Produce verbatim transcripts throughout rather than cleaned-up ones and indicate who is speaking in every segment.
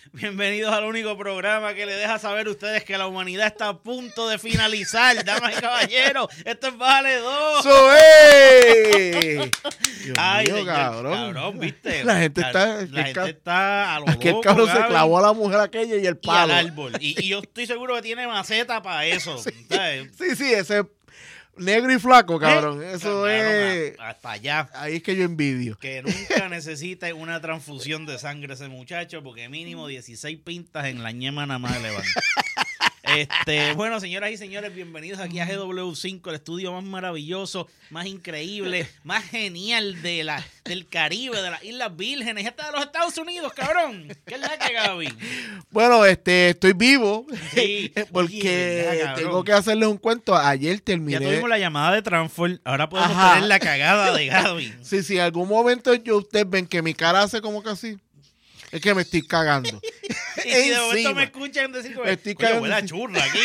Speaker 1: Bienvenidos al único programa que le deja saber a ustedes que la humanidad está a punto de finalizar. Damas y caballeros, esto es Bájale dos.
Speaker 2: ¡Soy!
Speaker 1: Ay,
Speaker 2: mío,
Speaker 1: señor,
Speaker 2: cabrón.
Speaker 1: cabrón, ¿viste?
Speaker 2: La gente está...
Speaker 1: La gente está a lo
Speaker 2: Aquel
Speaker 1: loco,
Speaker 2: cabrón se
Speaker 1: Gaby,
Speaker 2: clavó a la mujer aquella y el
Speaker 1: y al
Speaker 2: palo.
Speaker 1: árbol. Y, y yo estoy seguro que tiene maceta para eso.
Speaker 2: Sí,
Speaker 1: ¿sabes?
Speaker 2: sí, sí, ese negro y flaco, cabrón.
Speaker 1: ¿Eh?
Speaker 2: Eso
Speaker 1: Claro,
Speaker 2: es...
Speaker 1: hasta allá.
Speaker 2: Ahí es que yo envidio.
Speaker 1: Que nunca necesita una transfusión de sangre ese muchacho, porque mínimo dieciséis pintas en la ñema nada más le van. Este, bueno, señoras y señores, bienvenidos aquí a G W cinco, el estudio más maravilloso, más increíble, más genial de la, del Caribe, de las Islas Vírgenes, esta de los Estados Unidos, cabrón. ¿Qué es la que, Gaby?
Speaker 2: Bueno, este, estoy vivo
Speaker 1: Sí,
Speaker 2: porque
Speaker 1: oye, ¿verdad,
Speaker 2: tengo que hacerles un cuento. Ayer terminé.
Speaker 1: Ya tuvimos la llamada de Transform, ahora podemos
Speaker 2: Ajá.
Speaker 1: tener la cagada de Gaby.
Speaker 2: Sí, sí, en algún momento yo, ustedes ven que mi cara hace como que así. Es que me estoy cagando.
Speaker 1: Y si de momento
Speaker 2: Encima.
Speaker 1: me escuchan decir,
Speaker 2: Me estoy
Speaker 1: oye,
Speaker 2: cagando
Speaker 1: huele a
Speaker 2: así.
Speaker 1: churra aquí.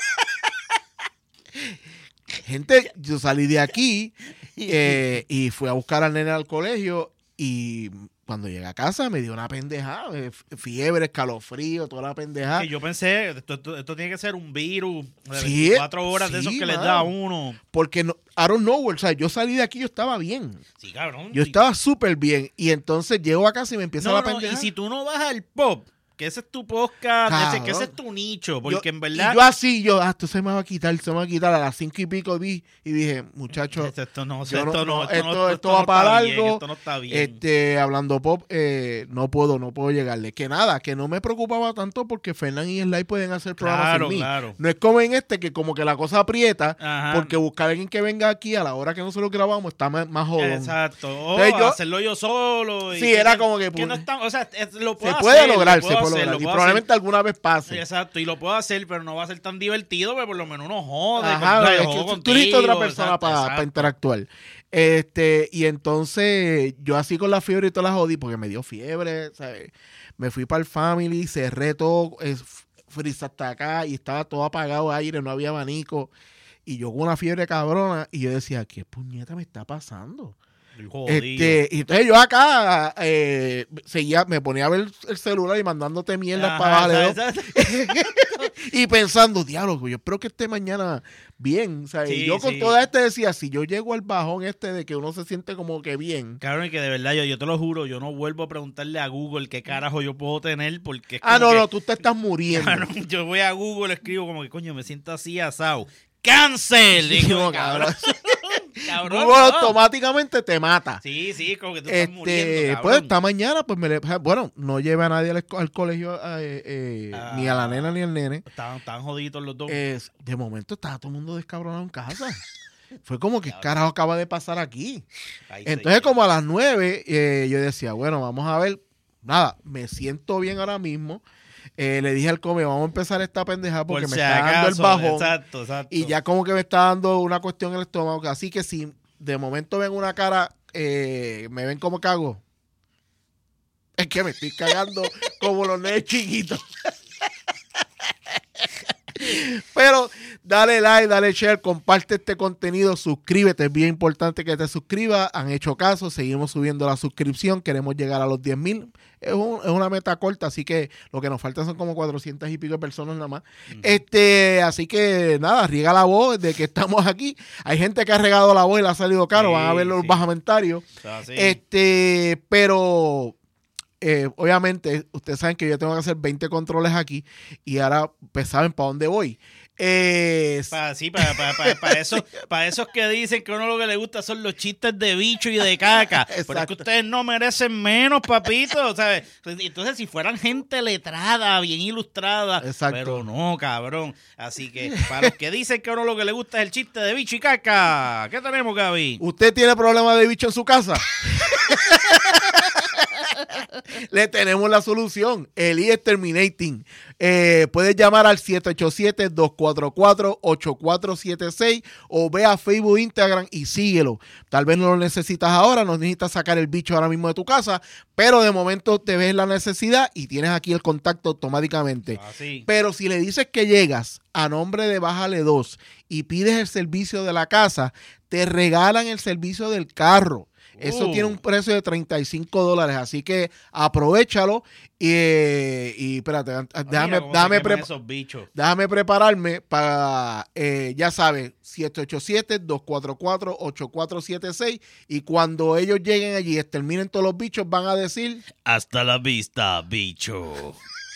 Speaker 2: Gente, yo salí de aquí eh, y fui a buscar al nene al colegio y cuando llegué a casa me dio una pendejada, eh, fiebre, escalofrío, toda la pendejada.
Speaker 1: Que yo pensé, esto, esto, esto tiene que ser un virus de
Speaker 2: Sí,
Speaker 1: veinticuatro horas
Speaker 2: sí,
Speaker 1: de esos que les
Speaker 2: mano.
Speaker 1: da a uno.
Speaker 2: Porque, no, I don't know, o sea, yo salí de aquí, yo estaba bien.
Speaker 1: Sí, cabrón.
Speaker 2: Yo
Speaker 1: sí.
Speaker 2: estaba súper bien. Y entonces llego a casa y me empieza
Speaker 1: No,
Speaker 2: la
Speaker 1: no,
Speaker 2: pendejada.
Speaker 1: y si tú no vas al pop, que ese es tu podcast, ese,
Speaker 2: Cabrón.
Speaker 1: que ese es tu nicho, porque
Speaker 2: Yo-
Speaker 1: en verdad...
Speaker 2: Y yo así, yo, ah, esto se me va a quitar, se me va a quitar. A las cinco y pico vi y dije, muchachos,
Speaker 1: esto, esto no,
Speaker 2: yo
Speaker 1: esto no,
Speaker 2: no-
Speaker 1: esto,
Speaker 2: esto-
Speaker 1: no,
Speaker 2: esto
Speaker 1: no
Speaker 2: va
Speaker 1: está
Speaker 2: para
Speaker 1: bien,
Speaker 2: largo.
Speaker 1: esto no está bien.
Speaker 2: este, hablando pop, eh, no puedo, no puedo llegarle. Que nada, que no me preocupaba tanto porque Fernán y Sly pueden hacer programas
Speaker 1: Claro,
Speaker 2: sin mí.
Speaker 1: claro.
Speaker 2: No es como en este que como que la cosa aprieta,
Speaker 1: Ajá.
Speaker 2: porque buscar a alguien que venga aquí a la hora que nosotros grabamos está más, más jodón.
Speaker 1: Exacto. O
Speaker 2: Entonces yo-
Speaker 1: hacerlo yo solo. y
Speaker 2: Sí, era
Speaker 1: que-
Speaker 2: como que-
Speaker 1: que no está, o sea, es- lo
Speaker 2: Se
Speaker 1: puedo
Speaker 2: puede
Speaker 1: hacer,
Speaker 2: lograr,
Speaker 1: lo
Speaker 2: se
Speaker 1: puedo
Speaker 2: puede
Speaker 1: hacer,
Speaker 2: lograr.
Speaker 1: lo
Speaker 2: Y
Speaker 1: puedo
Speaker 2: probablemente
Speaker 1: hacer.
Speaker 2: alguna vez pase.
Speaker 1: Exacto, y lo puedo hacer, pero no va a ser tan divertido, pero por lo menos uno jode.
Speaker 2: Ajá,
Speaker 1: con-
Speaker 2: es que
Speaker 1: jodo
Speaker 2: tú necesitas otra
Speaker 1: contigo,
Speaker 2: persona
Speaker 1: exacto,
Speaker 2: para
Speaker 1: exacto.
Speaker 2: interactuar. Este, y entonces yo así con la fiebre y toda la jodí, porque me dio fiebre, ¿sabes? Me fui para el family, cerré todo, es, frisa hasta acá, y estaba todo apagado aire, no había abanico. Y yo con una fiebre cabrona, y yo decía, ¿qué puñeta me está pasando?
Speaker 1: El jodido.
Speaker 2: Este, y entonces yo acá eh, seguía, me ponía a ver el celular y mandándote mierdas
Speaker 1: Ajá,
Speaker 2: para abajo.
Speaker 1: ¿sabes?
Speaker 2: Y pensando, diálogo, yo espero que esté mañana bien. O sea,
Speaker 1: Sí,
Speaker 2: y yo con
Speaker 1: sí.
Speaker 2: toda este decía, si yo llego al bajón este de que uno se siente como que bien.
Speaker 1: Cabrón, y que de verdad, yo, yo te lo juro, yo no vuelvo a preguntarle a Google qué carajo yo puedo tener, porque es
Speaker 2: Ah,
Speaker 1: como
Speaker 2: no,
Speaker 1: que,
Speaker 2: no, tú te estás muriendo.
Speaker 1: cabrón, yo voy a Google, escribo como que, coño, me siento así asado. ¡Cáncer!
Speaker 2: Sí,
Speaker 1: Digo,
Speaker 2: no,
Speaker 1: cabrón. Cabrón,
Speaker 2: Google
Speaker 1: no.
Speaker 2: automáticamente te mata.
Speaker 1: Sí, sí, como que tú estás muriendo,
Speaker 2: Este,
Speaker 1: cabrón.
Speaker 2: pues esta mañana, pues me le, bueno, no lleve a nadie al, esco- al colegio, eh, eh,
Speaker 1: Ah.
Speaker 2: ni a la nena ni al nene.
Speaker 1: Estaban, estaban jodidos los dos.
Speaker 2: Es, de momento estaba todo el mundo descabronado en casa. Fue como que carajo acaba de pasar aquí.
Speaker 1: Ahí
Speaker 2: Entonces,
Speaker 1: se-
Speaker 2: como a las nueve, eh, yo decía, bueno, vamos a ver. Nada, me siento bien ahora mismo. Eh, le dije al come, vamos a empezar esta pendejada porque
Speaker 1: por
Speaker 2: me
Speaker 1: si
Speaker 2: está dando el
Speaker 1: acaso,
Speaker 2: bajón.
Speaker 1: exacto, exacto.
Speaker 2: Y ya como que me está dando una cuestión en el estómago. Así que si de momento ven una cara, eh, me ven como cago. Es que me estoy cagando como los nenes chiquitos. Pero dale like, dale share, comparte este contenido, suscríbete, es bien importante que te suscribas. Han hecho caso, seguimos subiendo la suscripción, queremos llegar a los diez mil. Es, un- es una meta corta, así que lo que nos falta son como cuatrocientas y pico de personas nada más.
Speaker 1: Ujú.
Speaker 2: Este, así que nada, riega la voz de que estamos aquí. Hay gente que ha regado la voz y le ha salido caro,
Speaker 1: Sí,
Speaker 2: van a ver los
Speaker 1: sí.
Speaker 2: bajamentarios.
Speaker 1: O sea, sí.
Speaker 2: Este, pero eh, obviamente, ustedes saben que yo tengo que hacer veinte controles aquí y ahora pues saben para dónde voy. Eh,
Speaker 1: Pa- sí, para, para, para, para, eso, para esos que dicen que a uno lo que le gusta son los chistes de bicho y de caca. Pero es que
Speaker 2: Exacto.
Speaker 1: ustedes no merecen menos, papito, ¿sabes? Entonces, si fueran gente letrada, bien ilustrada,
Speaker 2: Exacto.
Speaker 1: pero no, cabrón. Así que, para los que dicen que a uno lo que le gusta es el chiste de bicho y caca, ¿qué tenemos, Gaby?
Speaker 2: ¿Usted tiene problemas de bicho en su casa? Le tenemos la solución. Eli Exterminating. Eh, puedes llamar al siete ocho siete, dos cuatro cuatro, ocho cuatro siete seis o ve a Facebook, Instagram y síguelo. Tal vez no lo necesitas ahora, no necesitas sacar el bicho ahora mismo de tu casa, pero de momento te ves la necesidad y tienes aquí el contacto automáticamente.
Speaker 1: Así.
Speaker 2: Pero si le dices que llegas a nombre de Bájale dos y pides el servicio de la casa, te regalan el servicio del carro. Eso
Speaker 1: Uh.
Speaker 2: tiene un precio de treinta y cinco dólares, así que aprovéchalo y, y espérate,
Speaker 1: Ah,
Speaker 2: déjame,
Speaker 1: mira cómo
Speaker 2: déjame,
Speaker 1: se queman
Speaker 2: prepa-
Speaker 1: esos bichos.
Speaker 2: déjame prepararme para, eh, ya sabes, siete ocho siete, dos cuatro cuatro, ocho cuatro siete seis y cuando ellos lleguen allí y exterminen todos los bichos van a decir...
Speaker 1: Hasta la vista, bicho.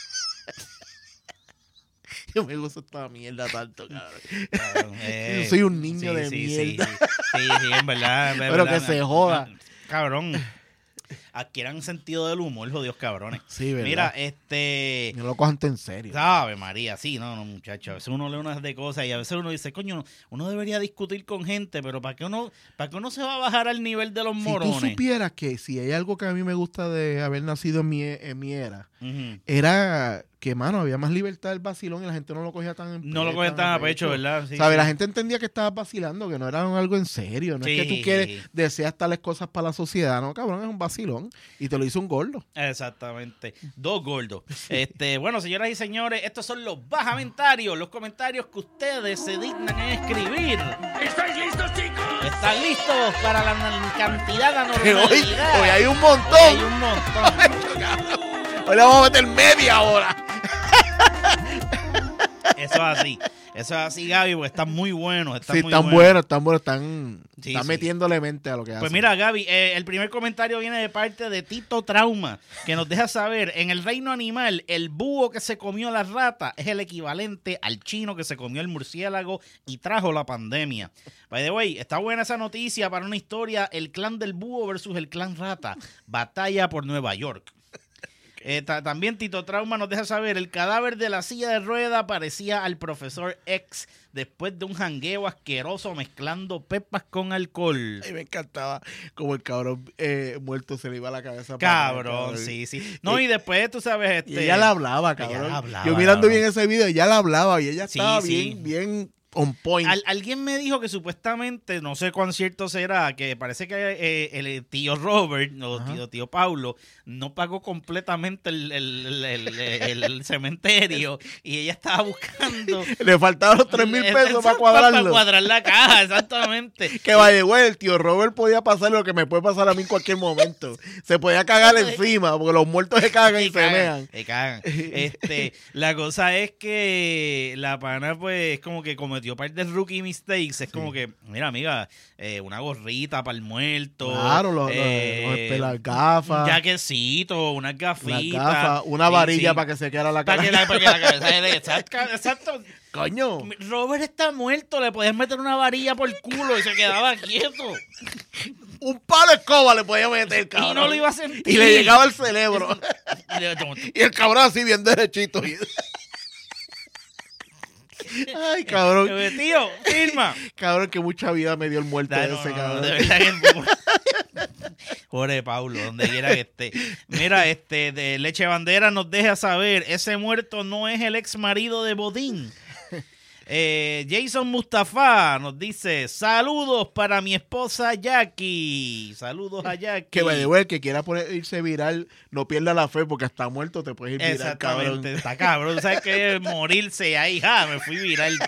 Speaker 2: Yo me gusta esta mierda tanto, cabrón.
Speaker 1: Cabrón, eh,
Speaker 2: Yo soy un niño
Speaker 1: sí,
Speaker 2: de
Speaker 1: sí,
Speaker 2: mierda.
Speaker 1: Sí, sí, sí, sí, en verdad. en
Speaker 2: Pero
Speaker 1: verdad,
Speaker 2: que se
Speaker 1: no,
Speaker 2: joda.
Speaker 1: no, Cabrón. Adquieran sentido del humor, jodidos cabrones.
Speaker 2: Sí, ¿verdad?
Speaker 1: Mira, este...
Speaker 2: No lo cojan tan en serio.
Speaker 1: Sabe, María, sí, no, no, muchacho. A veces uno lee unas de cosas y a veces uno dice, coño, uno debería discutir con gente, pero ¿para qué uno, para qué uno se va a bajar al nivel de los
Speaker 2: Si
Speaker 1: morones?
Speaker 2: tú supieras que si hay algo que a mí me gusta de haber nacido en mi, en mi era,
Speaker 1: Ujú.
Speaker 2: era que, mano, había más libertad del vacilón y la gente no lo cogía tan en
Speaker 1: No lo cogen tan a pecho, ¿verdad? Sí,
Speaker 2: ¿Sabes?
Speaker 1: sí.
Speaker 2: La gente entendía que estabas vacilando, que no era algo en serio. No es que
Speaker 1: Sí.
Speaker 2: tú quieres, deseas tales cosas para la sociedad. No, cabrón, es un vacilón. Y te lo hizo un gordo.
Speaker 1: Exactamente. Dos gordos. Este, bueno, señoras y señores, estos son los bajamentarios, los comentarios que ustedes se dignan en escribir.
Speaker 3: ¿Estáis listos, chicos?
Speaker 1: ¿Están listos para la n- cantidad
Speaker 2: Que hoy,
Speaker 1: anormalidad?
Speaker 2: hoy hay un
Speaker 1: Hoy
Speaker 2: montón.
Speaker 1: hay un montón.
Speaker 2: Hoy le vamos a meter media hora.
Speaker 1: Eso es así. Eso es así, Gaby, porque están muy buenos. Están
Speaker 2: Sí,
Speaker 1: muy
Speaker 2: están
Speaker 1: buenos.
Speaker 2: buenos, están buenos, están,
Speaker 1: Sí,
Speaker 2: están
Speaker 1: sí.
Speaker 2: metiéndole mente a lo que hacen.
Speaker 1: Pues mira, Gaby, eh, el primer comentario viene de parte de Tito Trauma, que nos deja saber, en el reino animal, el búho que se comió la rata es el equivalente al chino que se comió el murciélago y trajo la pandemia. By the way, está buena esa noticia para una historia, el clan del búho versus el clan rata, batalla por Nueva York. Eh, ta- también Tito Trauma nos deja saber, el cadáver de la silla de rueda parecía al profesor X después de un jangueo asqueroso mezclando pepas con alcohol.
Speaker 2: Ay, me encantaba como el cabrón eh, muerto se le iba a la cabeza. para-
Speaker 1: Cabrón, sí, sí. No, y después tú sabes,
Speaker 2: Y
Speaker 1: este...
Speaker 2: ella le hablaba, cabrón.
Speaker 1: Ella le hablaba,
Speaker 2: Yo mirando
Speaker 1: cabrón.
Speaker 2: bien ese video, ella le hablaba y ella
Speaker 1: Sí,
Speaker 2: estaba
Speaker 1: sí.
Speaker 2: bien, bien on point.
Speaker 1: Al- alguien me dijo que supuestamente, no sé cuán cierto será, que parece que eh, el tío Robert o
Speaker 2: Ajá.
Speaker 1: tío, tío Paulo no pagó completamente el, el- el- el- el- el cementerio y ella estaba buscando...
Speaker 2: Le faltaban los tres mil pesos
Speaker 1: Exacto,
Speaker 2: para cuadrarlo.
Speaker 1: Para cuadrar la caja, exactamente.
Speaker 2: Que vaya, güey, el tío Robert podía pasar lo que me puede pasar a mí en cualquier momento. Se podía cagar encima, porque los muertos se cagan y se
Speaker 1: cagan,
Speaker 2: mean.
Speaker 1: se cagan. Este, la cosa es que la pana, pues, como que cometió par de rookie mistakes. Es como que, mira, amiga, eh, una gorrita para el muerto.
Speaker 2: Claro, los, los-
Speaker 1: eh,
Speaker 2: los- las gafas,
Speaker 1: Un jaquecito, unas
Speaker 2: las
Speaker 1: gafitas.
Speaker 2: gafas, una
Speaker 1: Sí,
Speaker 2: varilla
Speaker 1: sí.
Speaker 2: para que se quedara la
Speaker 1: Para
Speaker 2: cara.
Speaker 1: que la, para que la cabeza de exacto, exacto.
Speaker 2: Coño,
Speaker 1: Robert está muerto, le podías meter una varilla por el culo y se quedaba quieto.
Speaker 2: un palo de escoba le podía meter, cabrón.
Speaker 1: Y no lo iba a sentir.
Speaker 2: Y le llegaba al cerebro.
Speaker 1: Y le-
Speaker 2: Y el cabrón así bien derechito. Ay, cabrón.
Speaker 1: Eh, Tío, firma.
Speaker 2: Cabrón, que mucha vida me dio el muerto
Speaker 1: Da, no,
Speaker 2: ese,
Speaker 1: no,
Speaker 2: cabrón.
Speaker 1: de verdad que pobre Paulo, donde quiera que esté. Mira, este de Leche Bandera nos deja saber, ese muerto no es el ex marido de Bodín. Eh, Jason Mustafa nos dice, saludos para mi esposa Jackie. Saludos a Jackie.
Speaker 2: Que vaya, güey, que quiera poner, irse viral, no pierda la fe porque hasta muerto te puedes ir viral, cabrón.
Speaker 1: Exactamente, está cabrón. ¿Sabes qué? Morirse ahí, ja, me fui viral.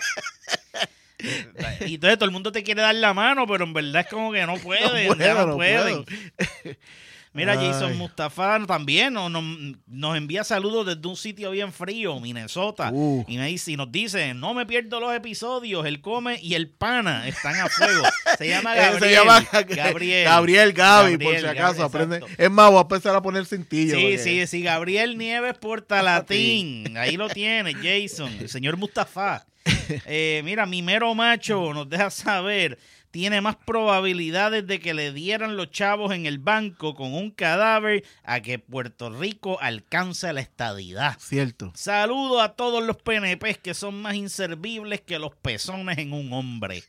Speaker 1: Y entonces todo el mundo te quiere dar la mano, pero en verdad es como que no puede,
Speaker 2: No
Speaker 1: ya
Speaker 2: puedo,
Speaker 1: no
Speaker 2: no
Speaker 1: pueden.
Speaker 2: puedo.
Speaker 1: Mira,
Speaker 2: Ay.
Speaker 1: Jason Mustafa también nos, nos, nos envía saludos desde un sitio bien frío, Minnesota.
Speaker 2: Uh.
Speaker 1: Y, me dice, y nos dice, no me pierdo los episodios, el come y el pana están a fuego. Se llama
Speaker 2: Eh,
Speaker 1: Gabriel.
Speaker 2: Se llama
Speaker 1: Gabriel.
Speaker 2: Gabriel Gaby, por
Speaker 1: Gabriel,
Speaker 2: si acaso.
Speaker 1: Gabriel,
Speaker 2: Aprende.
Speaker 1: exacto.
Speaker 2: Es más, voy a empezar a poner cintillo.
Speaker 1: Sí,
Speaker 2: porque-
Speaker 1: sí, sí, Gabriel Nieves Portalatín. Ahí lo tiene, Jason, el señor Mustafa. Eh, mira, mi mero macho nos deja saber, tiene más probabilidades de que le dieran los chavos en el banco con un cadáver a que Puerto Rico alcance la estadidad.
Speaker 2: Cierto.
Speaker 1: Saludo a todos los P N Pes que son más inservibles que los pezones en un hombre.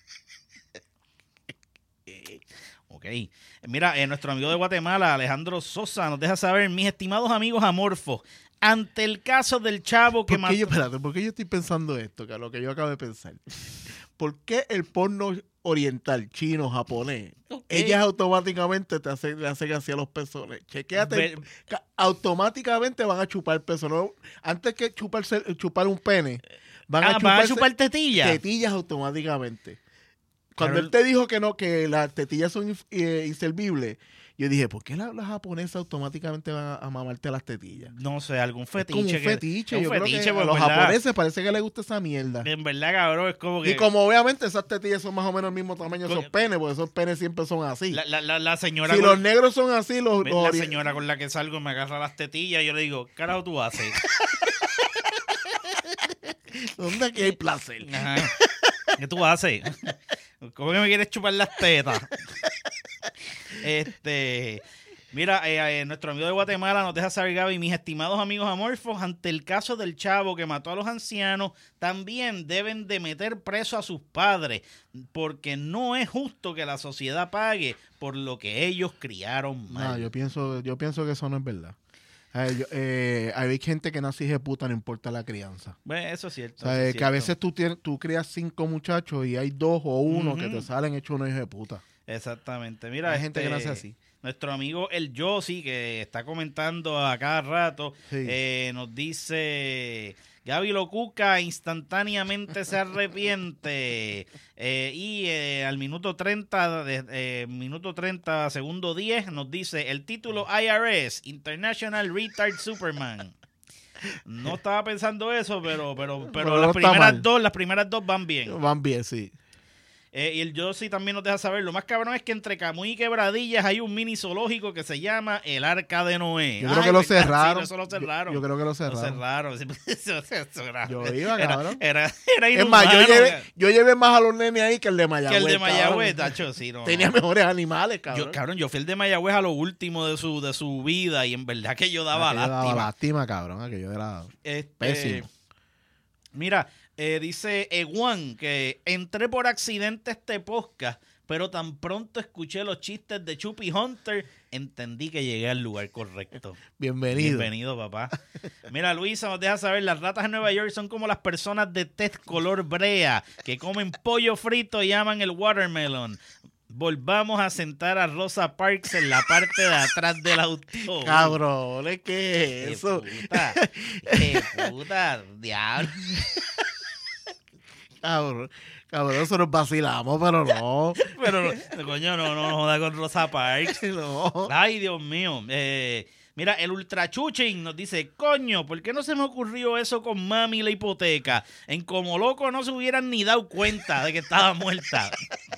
Speaker 1: Ok. Mira, eh, nuestro amigo de Guatemala, Alejandro Sosa, nos deja saber, mis estimados amigos amorfos, ante el caso del chavo que
Speaker 2: ¿Por qué yo,
Speaker 1: mató...
Speaker 2: espérate, ¿por qué yo estoy pensando esto, que lo que yo acabo de pensar? ¿Por qué el porno oriental, chino, japonés,
Speaker 1: Ok.
Speaker 2: ellas automáticamente te hacen, le hacen así a los pezones? Chequéate,
Speaker 1: Ve-
Speaker 2: ca- automáticamente van a chupar pezones. ¿No? Antes que chuparse, chupar un pene, van
Speaker 1: Ah,
Speaker 2: a
Speaker 1: ¿van
Speaker 2: chupar
Speaker 1: a chupar tetilla?
Speaker 2: tetillas automáticamente. Cuando
Speaker 1: Carol-
Speaker 2: él te dijo que no, que las tetillas son inf- eh, inservibles, yo dije, ¿por qué la- las japonesas automáticamente van a, a mamarte las tetillas?
Speaker 1: No sé, algún
Speaker 2: Es
Speaker 1: fetiche.
Speaker 2: como un
Speaker 1: que-
Speaker 2: fetiche.
Speaker 1: un
Speaker 2: Yo
Speaker 1: fetiche,
Speaker 2: creo que
Speaker 1: pues,
Speaker 2: a los
Speaker 1: ¿verdad?
Speaker 2: japoneses parece que les gusta esa mierda.
Speaker 1: En verdad, cabrón, es como que...
Speaker 2: Y como obviamente esas tetillas son más o menos el mismo tamaño de
Speaker 1: Co-
Speaker 2: esos penes, porque esos penes siempre son así.
Speaker 1: La, la, la, la señora...
Speaker 2: Si
Speaker 1: con-
Speaker 2: los negros son así, los...
Speaker 1: la
Speaker 2: los ori-
Speaker 1: señora con la que salgo me agarra las tetillas y yo le digo, ¿qué carajo tú haces?
Speaker 2: ¿Dónde aquí hay placer?
Speaker 1: Ajá. ¿Qué tú haces? ¿Cómo que me quieres chupar las tetas? Este... Mira, eh, eh, nuestro amigo de Guatemala nos deja saber, Gaby, mis estimados amigos amorfos, ante el caso del chavo que mató a los ancianos, también deben de meter preso a sus padres, porque no es justo que la sociedad pague por lo que ellos criaron
Speaker 2: No,
Speaker 1: mal.
Speaker 2: yo pienso, yo pienso que eso no es verdad. A ver, yo- eh, hay gente que nace hija de puta, no importa la crianza.
Speaker 1: Bueno, eso es cierto.
Speaker 2: O sea,
Speaker 1: eso es
Speaker 2: eh, que a
Speaker 1: cierto.
Speaker 2: veces tú, tienes, tú crías cinco muchachos y hay dos o uno que
Speaker 1: Ujú.
Speaker 2: te salen hechos unos hijos de puta.
Speaker 1: Exactamente. Mira,
Speaker 2: Hay gente que
Speaker 1: este,
Speaker 2: nace así.
Speaker 1: Nuestro amigo el Yossi, que está comentando a cada rato,
Speaker 2: Sí.
Speaker 1: eh, nos dice, Gaby Locuca instantáneamente se arrepiente. Eh, y eh, al minuto treinta, de, eh, minuto treinta, segundo diez, nos dice el título I R S, International Retard Superman. No estaba pensando eso, pero, pero, pero
Speaker 2: Pero
Speaker 1: las
Speaker 2: no está
Speaker 1: primeras
Speaker 2: mal.
Speaker 1: dos, las primeras dos van bien.
Speaker 2: Van bien, sí.
Speaker 1: Eh, y el Yossi también nos deja saber, lo más cabrón es que entre Camuy y Quebradillas hay un mini zoológico que se llama el Arca de Noé.
Speaker 2: Yo creo
Speaker 1: Ay,
Speaker 2: que lo
Speaker 1: ¿verdad?
Speaker 2: cerraron.
Speaker 1: Sí, eso lo cerraron.
Speaker 2: Yo, yo creo que lo
Speaker 1: Lo
Speaker 2: cerraron.
Speaker 1: cerraron. Sí, eso- eso era-
Speaker 2: Yo iba,
Speaker 1: era-
Speaker 2: cabrón.
Speaker 1: Era, era
Speaker 2: Es más, yo
Speaker 1: inhumano,
Speaker 2: llevé, yo llevé más a los nenes ahí que el de Mayagüez.
Speaker 1: que el de Mayagüez,
Speaker 2: cabrón.
Speaker 1: tacho, sí, no.
Speaker 2: Tenía mejores animales, cabrón.
Speaker 1: Yo, cabrón, yo fui el de Mayagüez a lo último de su, de su vida y en verdad que yo daba
Speaker 2: Aquello
Speaker 1: lástima.
Speaker 2: daba lástima, cabrón. Aquello era
Speaker 1: Este,
Speaker 2: pésimo.
Speaker 1: Mira, eh, dice Ewan que entré por accidente a este podcast, pero tan pronto escuché los chistes de Chupi Hunter, entendí que llegué al lugar correcto.
Speaker 2: Bienvenido.
Speaker 1: Bienvenido, papá. Mira, Luisa nos deja saber, las ratas en Nueva York son como las personas de tez color brea, que comen pollo frito y aman el watermelon. Volvamos a sentar a Rosa Parks en la parte de atrás del auto.
Speaker 2: Cabrón, ¿qué
Speaker 1: Qué
Speaker 2: es eso?
Speaker 1: puta, qué puta, diablo.
Speaker 2: Cabrón, cabrón, eso nos vacilamos, pero no.
Speaker 1: Pero, coño, no, no, no joda con Rosa Parks.
Speaker 2: no.
Speaker 1: Ay, Dios mío. Eh, mira, el Ultra Chuchín nos dice, coño, ¿por qué no se me ocurrió eso con mami y la hipoteca? En Como Loco no se hubieran ni dado cuenta de que estaba muerta.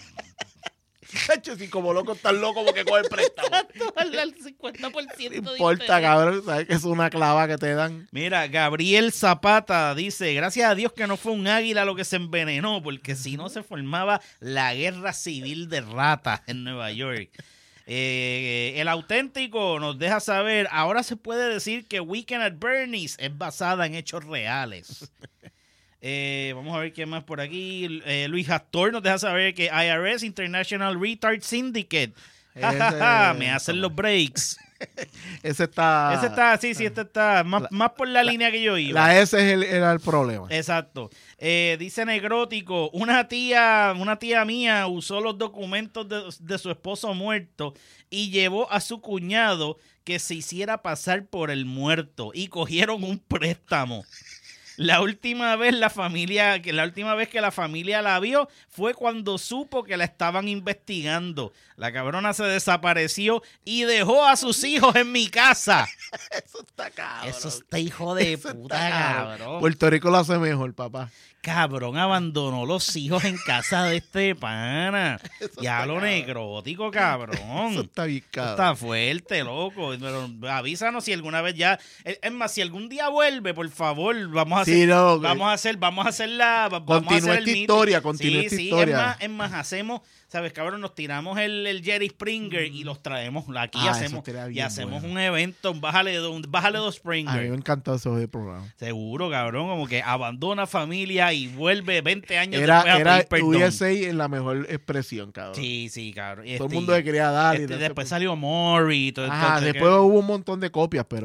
Speaker 2: Cacho, si como loco estás loco porque coge el préstamo.
Speaker 1: Al cincuenta por ciento
Speaker 2: No
Speaker 1: de
Speaker 2: importa,
Speaker 1: interés.
Speaker 2: cabrón. Sabes que es una clava que te dan.
Speaker 1: Mira, Gabriel Zapata dice, gracias a Dios que no fue un águila lo que se envenenó, porque si no se formaba la guerra civil de ratas en Nueva York. Eh, el auténtico nos deja saber, ahora se puede decir que Weekend at Bernie's es basada en hechos reales. Eh, vamos a ver qué más por aquí. Eh, Luis Astor nos deja saber que I R S, International Retard Syndicate. Ja, ja, ja,
Speaker 2: Ese-
Speaker 1: me hacen los breaks.
Speaker 2: Ese está.
Speaker 1: Ese está, sí, sí, este está más, más por la, línea que yo iba.
Speaker 2: La S es el, era el problema.
Speaker 1: Exacto. Eh, dice Negrótico, una tía, una tía mía usó los documentos de, de su esposo muerto y llevó a su cuñado que se hiciera pasar por el muerto y cogieron un préstamo. La última vez la familia, que la última vez que la familia la vio fue cuando supo que la estaban investigando. La cabrona se desapareció y dejó a sus hijos en mi casa.
Speaker 2: Eso está cabrón.
Speaker 1: Eso está hijo de
Speaker 2: Eso
Speaker 1: puta,
Speaker 2: está
Speaker 1: cabrón.
Speaker 2: Puerto Rico lo hace mejor, papá.
Speaker 1: Cabrón, abandonó los hijos en casa de este pana. Ya
Speaker 2: está
Speaker 1: lo
Speaker 2: cabrón.
Speaker 1: necrótico, cabrón.
Speaker 2: Eso está bien,
Speaker 1: Eso
Speaker 2: cabrón.
Speaker 1: está fuerte, loco. Pero avísanos si alguna vez ya. Es es más, si algún día vuelve, por favor, vamos a hacer.
Speaker 2: Sí, no,
Speaker 1: vamos a hacer, vamos a hacer la. va- Vamos a
Speaker 2: Continúa
Speaker 1: hacer
Speaker 2: esta
Speaker 1: el
Speaker 2: historia,
Speaker 1: meeting.
Speaker 2: continúa
Speaker 1: sí,
Speaker 2: esta
Speaker 1: sí,
Speaker 2: historia.
Speaker 1: Es más, es más, hacemos. ¿Sabes, cabrón? Nos tiramos el, el Jerry Springer y los traemos aquí
Speaker 2: Ah, eso
Speaker 1: hacemos
Speaker 2: estaría
Speaker 1: y
Speaker 2: bien
Speaker 1: hacemos
Speaker 2: bueno.
Speaker 1: un evento, un bájale, de- un, bájale dos
Speaker 2: A mí
Speaker 1: Springer.
Speaker 2: me encantó ese de programa.
Speaker 1: Seguro, cabrón, como que abandona familia y vuelve veinte años
Speaker 2: Era,
Speaker 1: después a
Speaker 2: era
Speaker 1: pedir perdón.
Speaker 2: U S A en la mejor expresión, cabrón.
Speaker 1: Sí, sí, cabrón. Y
Speaker 2: Todo el
Speaker 1: este-
Speaker 2: mundo le quería dar. y
Speaker 1: este,
Speaker 2: todo
Speaker 1: después
Speaker 2: ese-
Speaker 1: salió Maury y todo
Speaker 2: Ajá,
Speaker 1: esto,
Speaker 2: después
Speaker 1: que-
Speaker 2: hubo un montón de copias, pero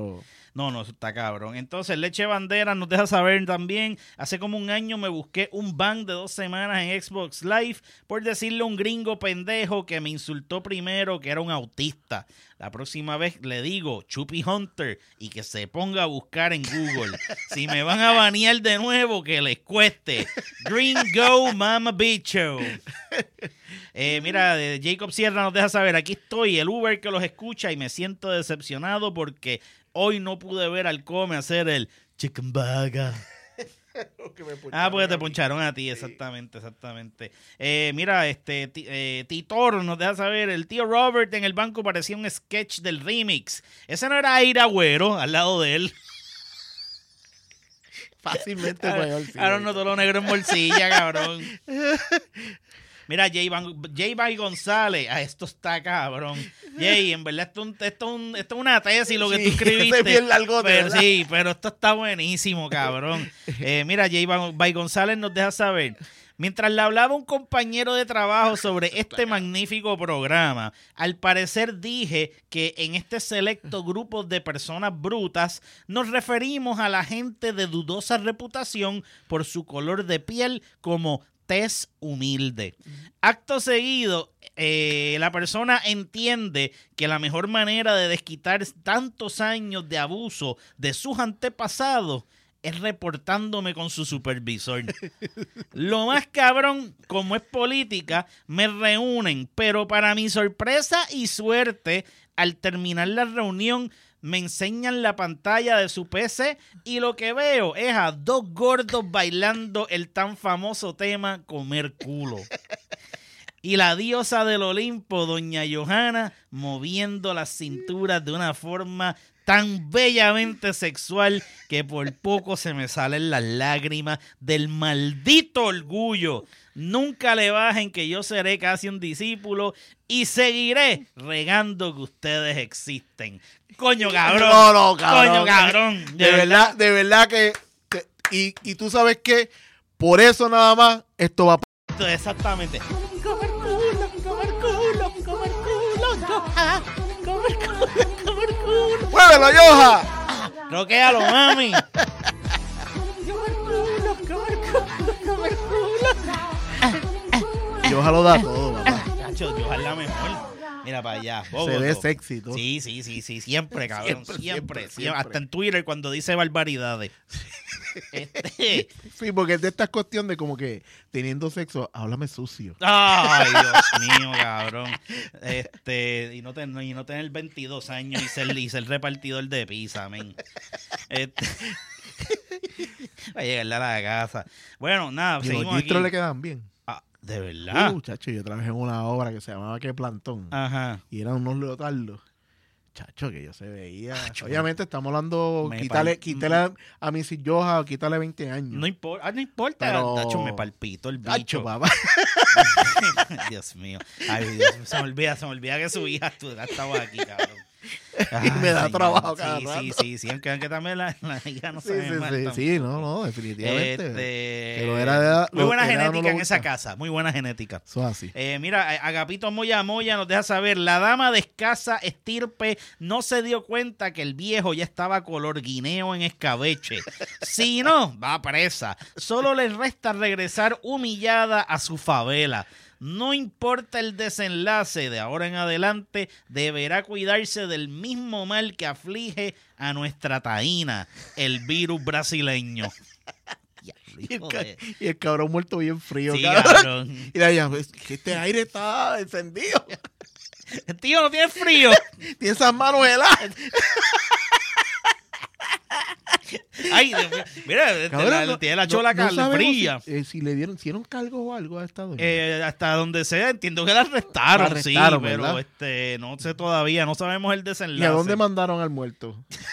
Speaker 1: No, no, eso está cabrón. Entonces, Leche Bandera nos deja saber también, hace como un año me busqué un ban de dos semanas en Xbox Live por decirle a un gringo pendejo que me insultó primero que era un autista. La próxima vez le digo Chupi Hunter y que se ponga a buscar en Google. Si me van a banear de nuevo, que les cueste. Green Go Mama Bicho. Eh, mira, Jacob Sierra nos deja saber, aquí estoy, el Uber que los escucha y me siento decepcionado porque hoy no pude ver al Come hacer el chicken burger. Ah, porque te poncharon a ti, exactamente, exactamente. Eh, mira, este eh, Titor nos deja saber, el tío Robert en el banco parecía un sketch del remix. Ese no era Aira Agüero al lado de él.
Speaker 2: Fácilmente mayor.
Speaker 1: Ahora no todo lo negro en bolsilla, cabrón. Mira, Jay, Van, Jay Bay González, ah, esto está cabrón. Jay, en verdad esto, esto, un, esto es una tesis lo que
Speaker 2: sí,
Speaker 1: tú escribiste.
Speaker 2: Bien largote,
Speaker 1: pero, sí, pero esto está buenísimo, cabrón. Eh, mira, Jay Bay González nos deja saber. Mientras le hablaba un compañero de trabajo sobre este magnífico programa, al parecer dije que en este selecto grupo de personas brutas nos referimos a la gente de dudosa reputación por su color de piel como tez humilde. Acto seguido, eh, la persona entiende que la mejor manera de desquitar tantos años de abuso de sus antepasados es reportándome con su supervisor. Lo más cabrón, como es política, me reúnen, pero para mi sorpresa y suerte, al terminar la reunión, me enseñan la pantalla de su P C y lo que veo es a dos gordos bailando el tan famoso tema Comer Culo. Y la diosa del Olimpo, doña Johanna, moviendo las cinturas de una forma tan bellamente sexual que por poco se me salen las lágrimas del maldito orgullo. Nunca le bajen que yo seré casi un discípulo y seguiré regando que ustedes existen. Coño, cabrón.
Speaker 2: No, no, cabrón.
Speaker 1: Coño, cabrón.
Speaker 2: De, de verdad, de verdad que... que y, y tú sabes que por eso nada más esto va a...
Speaker 1: Exactamente. Comer culo, comer culo, comer culo, Joja. Comer culo, comer culo.
Speaker 2: ¡Muévelo, Joja!
Speaker 1: Roquéalo, mami. Comer culo, comer culo, comer culo.
Speaker 2: Joja lo da todo, papá.
Speaker 1: Cacho, Joja es la mejor. Mira para allá. Bobo,
Speaker 2: se ve
Speaker 1: todo.
Speaker 2: sexy, ¿no?
Speaker 1: Sí, sí, sí, sí. Siempre, cabrón.
Speaker 2: Siempre,
Speaker 1: Siempre, siempre,
Speaker 2: siempre, siempre.
Speaker 1: Hasta en Twitter cuando dice barbaridades. este...
Speaker 2: Sí, porque es de esta cuestión de como que teniendo sexo, háblame sucio.
Speaker 1: Ay, Dios mío, cabrón. Este, y no, ten, y no tener veintidós años y ser, y ser repartidor de pizza, men. Este... Va a llegarle a la casa. Bueno, nada,
Speaker 2: Y
Speaker 1: seguimos
Speaker 2: los
Speaker 1: aquí.
Speaker 2: gistros le quedan bien.
Speaker 1: Ah, ¿de verdad?
Speaker 2: Uh, muchacho, yo trabajé en una obra que se llamaba Que Plantón.
Speaker 1: Ajá.
Speaker 2: Y eran unos leotardos. Chacho, que yo se veía.
Speaker 1: Chacho,
Speaker 2: Obviamente estamos hablando,
Speaker 1: me
Speaker 2: quítale,
Speaker 1: pal-
Speaker 2: quítale a, a mi Joja, quítale veinte años.
Speaker 1: No importa, ah, no importa.
Speaker 2: Pero-
Speaker 1: Tacho, me palpito el bicho.
Speaker 2: Chacho, papá.
Speaker 1: Dios mío. Ay, Dios mío. Se me olvida, se me olvida que su hija tú- estaba aquí, cabrón.
Speaker 2: Y me da
Speaker 1: señor.
Speaker 2: trabajo cada
Speaker 1: sí,
Speaker 2: rato.
Speaker 1: Sí, sí, sí. Aunque, aunque también la, la hija no
Speaker 2: Sí,
Speaker 1: se
Speaker 2: sí,
Speaker 1: ve mal
Speaker 2: sí,
Speaker 1: tampoco.
Speaker 2: sí, no, no, definitivamente.
Speaker 1: Este,
Speaker 2: Que lo era de-
Speaker 1: muy
Speaker 2: lo
Speaker 1: buena
Speaker 2: era no
Speaker 1: genética
Speaker 2: lo
Speaker 1: en esa
Speaker 2: gusta.
Speaker 1: casa. Muy buena genética.
Speaker 2: Eso es así.
Speaker 1: Eh, mira, Agapito Moya Moya nos deja saber, la dama de escasa estirpe no se dio cuenta que el viejo ya estaba color guineo en escabeche. Si no, va presa. Solo le resta regresar humillada a su favela. No importa el desenlace, de ahora en adelante deberá cuidarse del mismo mal que aflige a nuestra taína, el virus brasileño. Diablo,
Speaker 2: Y el,
Speaker 1: hijo
Speaker 2: ca-
Speaker 1: de-
Speaker 2: y el cabrón muerto bien frío,
Speaker 1: Sí,
Speaker 2: cabrón.
Speaker 1: cabrón.
Speaker 2: Y la llama, es que este aire está encendido.
Speaker 1: Tío, no tiene frío.
Speaker 2: Tiene esas manos heladas.
Speaker 1: Ay, Dios mío. Mira, este,
Speaker 2: Cabrón,
Speaker 1: la-
Speaker 2: no-
Speaker 1: tiene la
Speaker 2: no-
Speaker 1: chola
Speaker 2: no
Speaker 1: cal-
Speaker 2: sabemos
Speaker 1: fría.
Speaker 2: Si, eh, si le dieron, si dieron cargo o algo a esta doña.
Speaker 1: Eh, hasta donde sea, entiendo que la arrestaron,
Speaker 2: La
Speaker 1: sí,
Speaker 2: arrestaron,
Speaker 1: pero
Speaker 2: ¿verdad?
Speaker 1: este, no sé todavía, no sabemos el desenlace.
Speaker 2: ¿Y a dónde mandaron al muerto?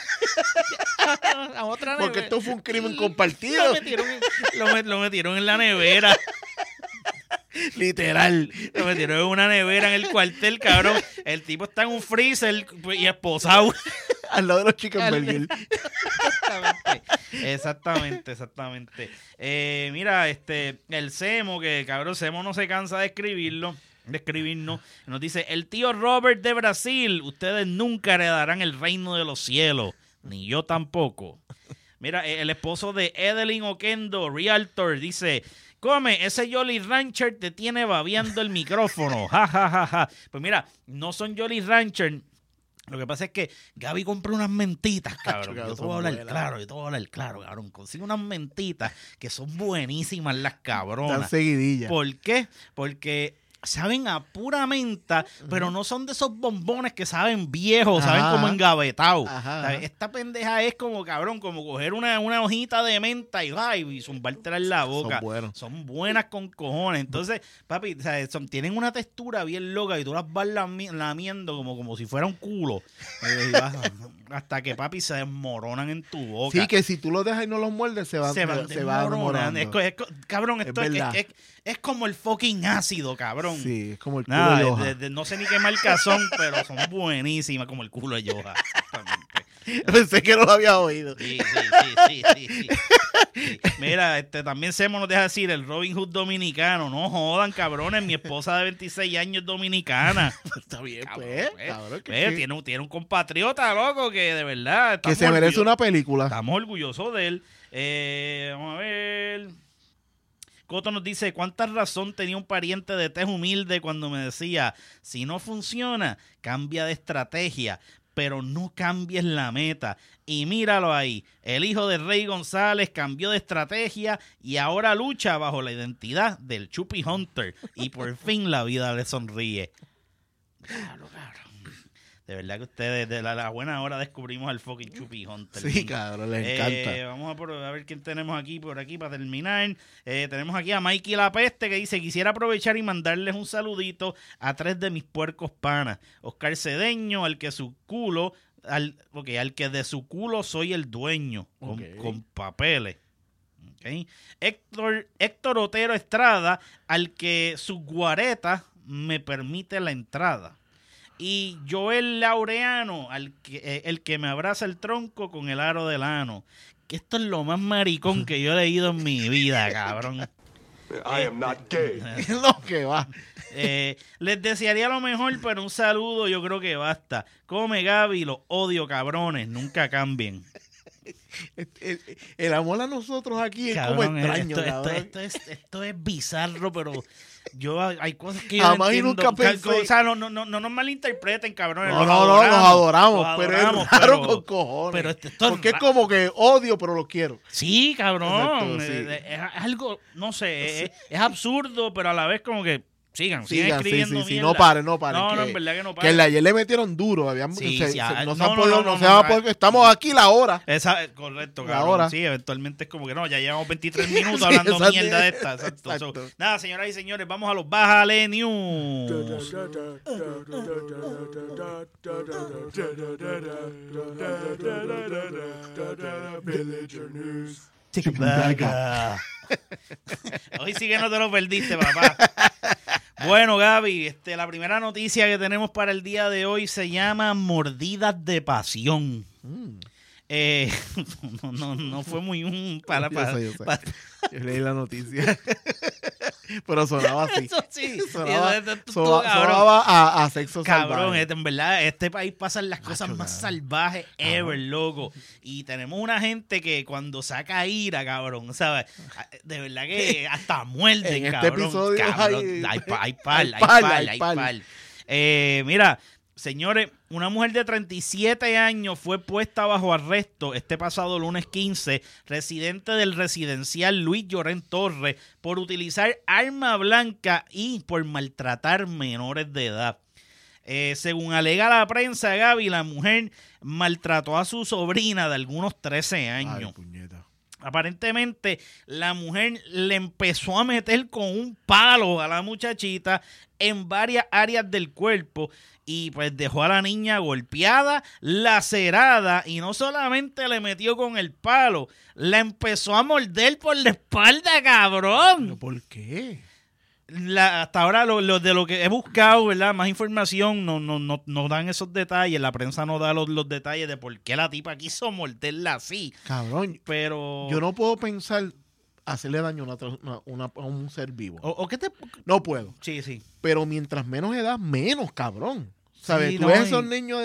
Speaker 1: A otra
Speaker 2: Porque
Speaker 1: nevera.
Speaker 2: esto fue un crimen
Speaker 1: Lo
Speaker 2: compartido.
Speaker 1: metieron, lo, met- lo metieron en la nevera.
Speaker 2: Literal.
Speaker 1: Lo metieron en una nevera en el cuartel, cabrón. El tipo está en un freezer y esposado.
Speaker 2: Al lado de los chicken burgers.
Speaker 1: Exactamente, exactamente, exactamente. Eh, mira, este, el Semo, que cabrón, Semo no se cansa de escribirlo, de escribirnos, nos dice, el tío Robert de Brasil, ustedes nunca heredarán el reino de los cielos. Ni yo tampoco. Mira, el esposo de Edelyn Oquendo, Realtor, dice... Come, ese Jolly Rancher te tiene babeando el micrófono. Ja, ja, ja, ja. Pues mira, no son Jolly Rancher. Lo que pasa es que Gaby compró unas mentitas, cabrón. Yo te voy a hablar claro, yo te voy a hablar claro, cabrón. Consigue unas mentitas que son buenísimas las cabronas.
Speaker 2: Están seguidillas.
Speaker 1: ¿Por qué? Porque... saben a pura menta, pero no son de esos bombones que saben viejos,
Speaker 2: Ajá.
Speaker 1: saben como engavetados.
Speaker 2: Ajá.
Speaker 1: ¿Sabes? Esta pendeja es como, cabrón, como coger una, una hojita de menta y, ay, y zumbártela en la boca.
Speaker 2: Son buenos.
Speaker 1: Son buenas con cojones. Entonces, papi, ¿sabes? Son, tienen una textura bien loca y tú las vas lami- lamiendo como, como si fuera un culo. Eh, vas- hasta que, papi, se desmoronan en tu boca.
Speaker 2: Sí, que si tú los dejas y no los muerdes, se van,
Speaker 1: se van
Speaker 2: se van
Speaker 1: desmoronando. Es, co- es co- cabrón,
Speaker 2: Es
Speaker 1: esto es,
Speaker 2: verdad.
Speaker 1: es, es, es como el fucking ácido, cabrón.
Speaker 2: Sí, es como el culo
Speaker 1: Nada,
Speaker 2: de
Speaker 1: de-
Speaker 2: hoja.
Speaker 1: de- de- no sé ni qué marca son, pero son buenísimas, como el culo de Yoja. Exactamente.
Speaker 2: Pensé que no lo había oído.
Speaker 1: Sí, sí, sí, sí, sí, sí. Sí. Mira, este, también Semo nos deja decir el Robin Hood dominicano. No jodan, cabrones. Mi esposa de veintiséis años es dominicana.
Speaker 2: Está bien,
Speaker 1: Cabrón,
Speaker 2: pues.
Speaker 1: pues,
Speaker 2: Cabrón, que,
Speaker 1: pues,
Speaker 2: que-
Speaker 1: tiene, un- tiene un compatriota, loco, que de verdad...
Speaker 2: que
Speaker 1: estamos
Speaker 2: se merece
Speaker 1: orgullosos-
Speaker 2: una película.
Speaker 1: Estamos orgullosos de él. Eh, vamos a ver... Coto nos dice, ¿cuánta razón tenía un pariente de tez humilde cuando me decía, si no funciona, cambia de estrategia, pero no cambies la meta? Y míralo ahí, el hijo de Rey González cambió de estrategia y ahora lucha bajo la identidad del Chupi Hunter y por fin la vida le sonríe. Claro, claro. De verdad que ustedes de la, la buena hora descubrimos al fucking Chupi Hunter.
Speaker 2: Sí, cabrón, les encanta.
Speaker 1: Eh, vamos a, por, a ver quién tenemos aquí por aquí para terminar. Eh, tenemos aquí a Mikey La Peste que dice, quisiera aprovechar y mandarles un saludito a tres de mis puercos panas. Oscar Cedeño, al que su culo, al, okay, al que de su culo soy el dueño, con,
Speaker 2: Okay.
Speaker 1: con papeles. Okay. Héctor, Héctor Otero Estrada, al que su guareta me permite la entrada. Y Joel Laureano, al que, eh, el que me abraza el tronco con el aro del ano. Que esto es lo más maricón que yo he leído en mi vida, cabrón.
Speaker 3: I am not gay.
Speaker 2: No, que va.
Speaker 1: Eh, les desearía lo mejor, pero un saludo yo creo que basta. Come Gaby, los odio, cabrones, nunca cambien.
Speaker 2: El, el- el amor a nosotros aquí es
Speaker 1: Cabrón,
Speaker 2: como extraño,
Speaker 1: esto, esto,
Speaker 2: cabrón.
Speaker 1: esto es, esto es bizarro, pero yo hay cosas que yo
Speaker 2: Jamás
Speaker 1: no
Speaker 2: y
Speaker 1: entiendo.
Speaker 2: nunca
Speaker 1: Ca-
Speaker 2: pensé-
Speaker 1: O sea, no, no, no, no nos malinterpreten, cabrones.
Speaker 2: No,
Speaker 1: los
Speaker 2: no, no, nos adoramos,
Speaker 1: los
Speaker 2: pero
Speaker 1: adoramos,
Speaker 2: es raro
Speaker 1: pero-
Speaker 2: con cojones.
Speaker 1: pero este- esto es
Speaker 2: Porque es
Speaker 1: ra-
Speaker 2: como que odio, pero lo quiero.
Speaker 1: Sí, cabrón.
Speaker 2: Exacto, sí.
Speaker 1: Eh, eh, Es, algo, no sé, es, es absurdo, pero a la vez como que sigan, sigan
Speaker 2: Sigan, sí,
Speaker 1: escribiendo
Speaker 2: sí, sí,
Speaker 1: mierda.
Speaker 2: no paren, no paren.
Speaker 1: No, no,
Speaker 2: que,
Speaker 1: en verdad que no
Speaker 2: que
Speaker 1: paren.
Speaker 2: el de ayer le metieron duro. Habían,
Speaker 1: Sí,
Speaker 2: se-
Speaker 1: sí,
Speaker 2: se-
Speaker 1: ah,
Speaker 2: no se
Speaker 1: no,
Speaker 2: han
Speaker 1: no,
Speaker 2: podido,
Speaker 1: no,
Speaker 2: no,
Speaker 1: no,
Speaker 2: se van a
Speaker 1: no,
Speaker 2: poder- estamos aquí la hora.
Speaker 1: Esa, es correcto, cabrón.
Speaker 2: Ahora.
Speaker 1: Sí, eventualmente es como que no, ya llevamos veintitrés minutos
Speaker 2: Sí,
Speaker 1: hablando
Speaker 2: exacto.
Speaker 1: mierda de esta. Exacto.
Speaker 2: Exacto.
Speaker 1: So, nada, señoras y señores, vamos a los Bájale News.
Speaker 3: Villager News.
Speaker 1: Chicabaga. Hoy sí que no te lo perdiste, papá. Bueno, Gaby, este, la primera noticia que tenemos para el día de hoy se llama Mordidas de Pasión.
Speaker 2: Mm,
Speaker 1: Eh, no, no, no fue muy un para,
Speaker 2: Yo
Speaker 1: para,
Speaker 2: sé, yo sé.
Speaker 1: para-
Speaker 2: yo leí la noticia. Pero sonaba así.
Speaker 1: Eso sí,
Speaker 2: Sonaba,
Speaker 1: Eso- esto-
Speaker 2: sonaba-
Speaker 1: cabrón.
Speaker 2: sonaba a, a sexo
Speaker 1: Cabrón,
Speaker 2: salvaje.
Speaker 1: este, en verdad, este país pasan las cosas
Speaker 2: Macho,
Speaker 1: más
Speaker 2: cabrón.
Speaker 1: salvajes ever, loco. Y tenemos una gente que cuando saca ira, cabrón, ¿sabes? De verdad que hasta muerden,
Speaker 2: En este
Speaker 1: cabrón.
Speaker 2: episodio
Speaker 1: Cabrón,
Speaker 2: hay-
Speaker 1: hay, pa- hay pal,
Speaker 2: hay
Speaker 1: hay
Speaker 2: pal,
Speaker 1: pal,
Speaker 2: hay
Speaker 1: hay
Speaker 2: pal.
Speaker 1: pal. Eh, mira, señores, una mujer de treinta y siete años fue puesta bajo arresto este pasado lunes quince, residente del residencial Luis Llorén Torres, por utilizar arma blanca y por maltratar menores de edad. Eh, según alega la prensa, Gaby, la mujer maltrató a su sobrina de algunos trece años.
Speaker 2: Ay, puñeta.
Speaker 1: Aparentemente, la mujer le empezó a meter con un palo a la muchachita en varias áreas del cuerpo y pues dejó a la niña golpeada, lacerada, y no solamente le metió con el palo, la empezó a morder por la espalda, cabrón.
Speaker 2: ¿Pero por qué?
Speaker 1: La, hasta ahora lo, lo de lo que he buscado, ¿verdad? Más información, no, no, no, no dan esos detalles, la prensa no da los, los detalles de por qué la tipa quiso morderla así,
Speaker 2: Cabrón,
Speaker 1: pero...
Speaker 2: yo no puedo pensar hacerle daño a, una tra- una- una- a un ser vivo.
Speaker 1: ¿O, o qué te...?
Speaker 2: No puedo.
Speaker 1: Sí, sí.
Speaker 2: Pero mientras menos edad, menos, cabrón. ¿Sabes?
Speaker 1: Sí,
Speaker 2: Tú
Speaker 1: no,
Speaker 2: ves
Speaker 1: y-
Speaker 2: esos niños de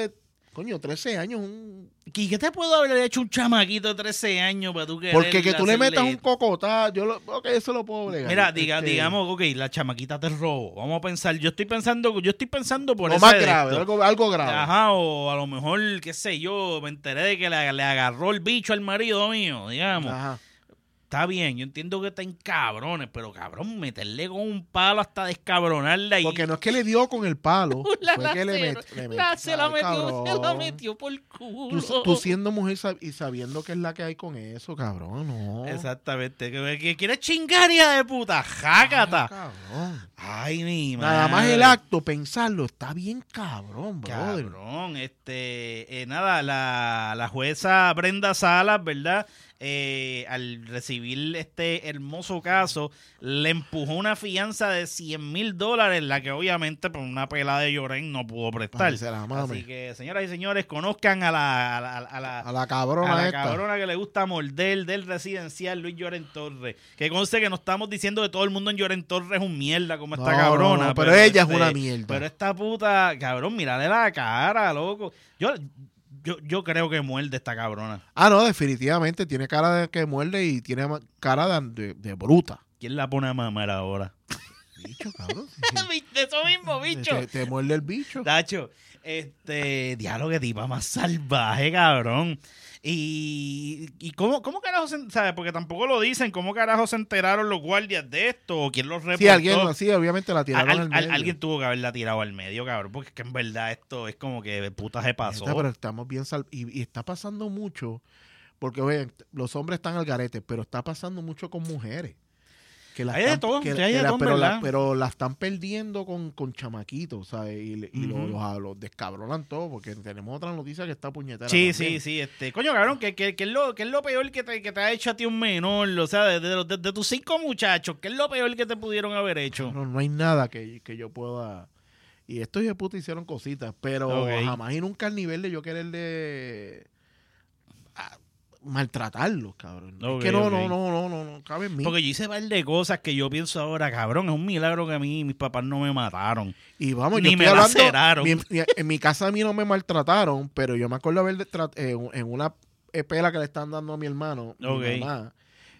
Speaker 2: Coño, trece años, un...
Speaker 1: ¿Y qué te puedo haber hecho un chamaquito de trece años para tú querer
Speaker 2: Porque que tú le
Speaker 1: hacerle-
Speaker 2: metas un cocotá, yo lo, ok, eso lo puedo bregar.
Speaker 1: Mira, diga,
Speaker 2: Este,
Speaker 1: digamos, ok, la chamaquita te robó. Vamos a pensar, yo estoy pensando, yo estoy pensando por
Speaker 2: lo
Speaker 1: ese
Speaker 2: más
Speaker 1: de
Speaker 2: grave,
Speaker 1: esto.
Speaker 2: algo, algo grave.
Speaker 1: Ajá, o a lo mejor, qué sé yo, me enteré de que le, le agarró el bicho al marido mío, digamos.
Speaker 2: Ajá.
Speaker 1: Está bien, yo entiendo que está en cabrones, pero cabrón, meterle con un palo hasta descabronarla y...
Speaker 2: Porque no es que le dio con el palo,
Speaker 1: La-
Speaker 2: fue
Speaker 1: la
Speaker 2: que le,
Speaker 1: se-
Speaker 2: met- le
Speaker 1: la-
Speaker 2: met-
Speaker 1: se la
Speaker 2: Ay,
Speaker 1: metió, se la
Speaker 2: cabrón.
Speaker 1: metió por culo.
Speaker 2: Tú, tú siendo mujer sab- y sabiendo qué es la que hay con eso, cabrón, no.
Speaker 1: Exactamente, que, que quieres chingar, hija de puta, jácata.
Speaker 2: Cabrón.
Speaker 1: Ay, mi madre.
Speaker 2: Nada más el acto, pensarlo, está bien cabrón, brother.
Speaker 1: Cabrón, este, eh, nada, la, la jueza Brenda Salas, ¿verdad? Eh, al recibir este hermoso caso, le empujó una fianza de cien mil dólares, la que obviamente por una pelada de Llorén no pudo prestar.
Speaker 2: Ay, se la mame.
Speaker 1: Así que, señoras y señores, conozcan a la, a la, a la-
Speaker 2: A la cabrona
Speaker 1: a la
Speaker 2: esta.
Speaker 1: cabrona que le gusta morder del residencial Luis Lloren Torres. Que conste que no estamos diciendo que todo el mundo en Lloren Torres es un mierda como esta
Speaker 2: No,
Speaker 1: cabrona.
Speaker 2: no, no, pero ella es
Speaker 1: este,
Speaker 2: una mierda.
Speaker 1: Pero esta puta, cabrón, mírale la cara, loco. Yo, yo, yo creo que muerde esta cabrona.
Speaker 2: Ah, no, definitivamente tiene cara de que muerde y tiene ma- cara de, de- de bruta.
Speaker 1: ¿Quién la pone a mamar ahora?
Speaker 2: Bicho, cabrón.
Speaker 1: De eso mismo, bicho.
Speaker 2: Te, te muerde el bicho.
Speaker 1: Tacho, este, diálogo que tipa más salvaje, cabrón. Y, y cómo, cómo carajo se, ¿sabes? Porque tampoco lo dicen, ¿cómo carajo se enteraron los guardias de esto? ¿O quién los reportó?
Speaker 2: Sí, alguien, sí, obviamente la tiraron
Speaker 1: Al-
Speaker 2: al
Speaker 1: al-
Speaker 2: medio.
Speaker 1: alguien tuvo que haberla tirado al medio, cabrón, porque es que en verdad esto es como que puta se pasó.
Speaker 2: Neta, pero estamos bien sal- y, y está pasando mucho, porque oye, los hombres están al garete, pero está pasando mucho con mujeres. Que las
Speaker 1: Hay de
Speaker 2: están-
Speaker 1: todo,
Speaker 2: que-
Speaker 1: sí, hay de
Speaker 2: que la-
Speaker 1: todo,
Speaker 2: pero,
Speaker 1: ¿verdad?
Speaker 2: la, pero la están perdiendo con, con chamaquitos, ¿sabes? Y, le- y
Speaker 1: Ujú.
Speaker 2: los, los, los descabronan todo, porque tenemos otra noticia que está puñetera.
Speaker 1: Sí,
Speaker 2: también.
Speaker 1: sí, sí, este, coño, cabrón, ¿qué, qué, qué es lo, qué es lo peor que te, que te ha hecho a ti un menor? O sea, de, de, de- de tus cinco muchachos, ¿qué es lo peor que te pudieron haber hecho?
Speaker 2: No, no hay nada que, que yo pueda. Y estos de puta hicieron cositas, pero
Speaker 1: Ok.
Speaker 2: jamás y nunca al nivel de yo quererle a- maltratarlos, cabrón.
Speaker 1: Ok,
Speaker 2: es que no,
Speaker 1: ok.
Speaker 2: no, no, no, no, no cabe en mí.
Speaker 1: Porque yo hice un par de cosas que yo pienso ahora, cabrón, es un milagro que a mí mis papás no me mataron.
Speaker 2: Y vamos,
Speaker 1: Ni
Speaker 2: yo
Speaker 1: me
Speaker 2: estoy hablando,
Speaker 1: laceraron.
Speaker 2: mi- mi- en mi casa a mí no me maltrataron, pero yo me acuerdo haber tra- eh, en una eh, pela que le están dando a mi hermano,
Speaker 1: Ok.
Speaker 2: mi mamá,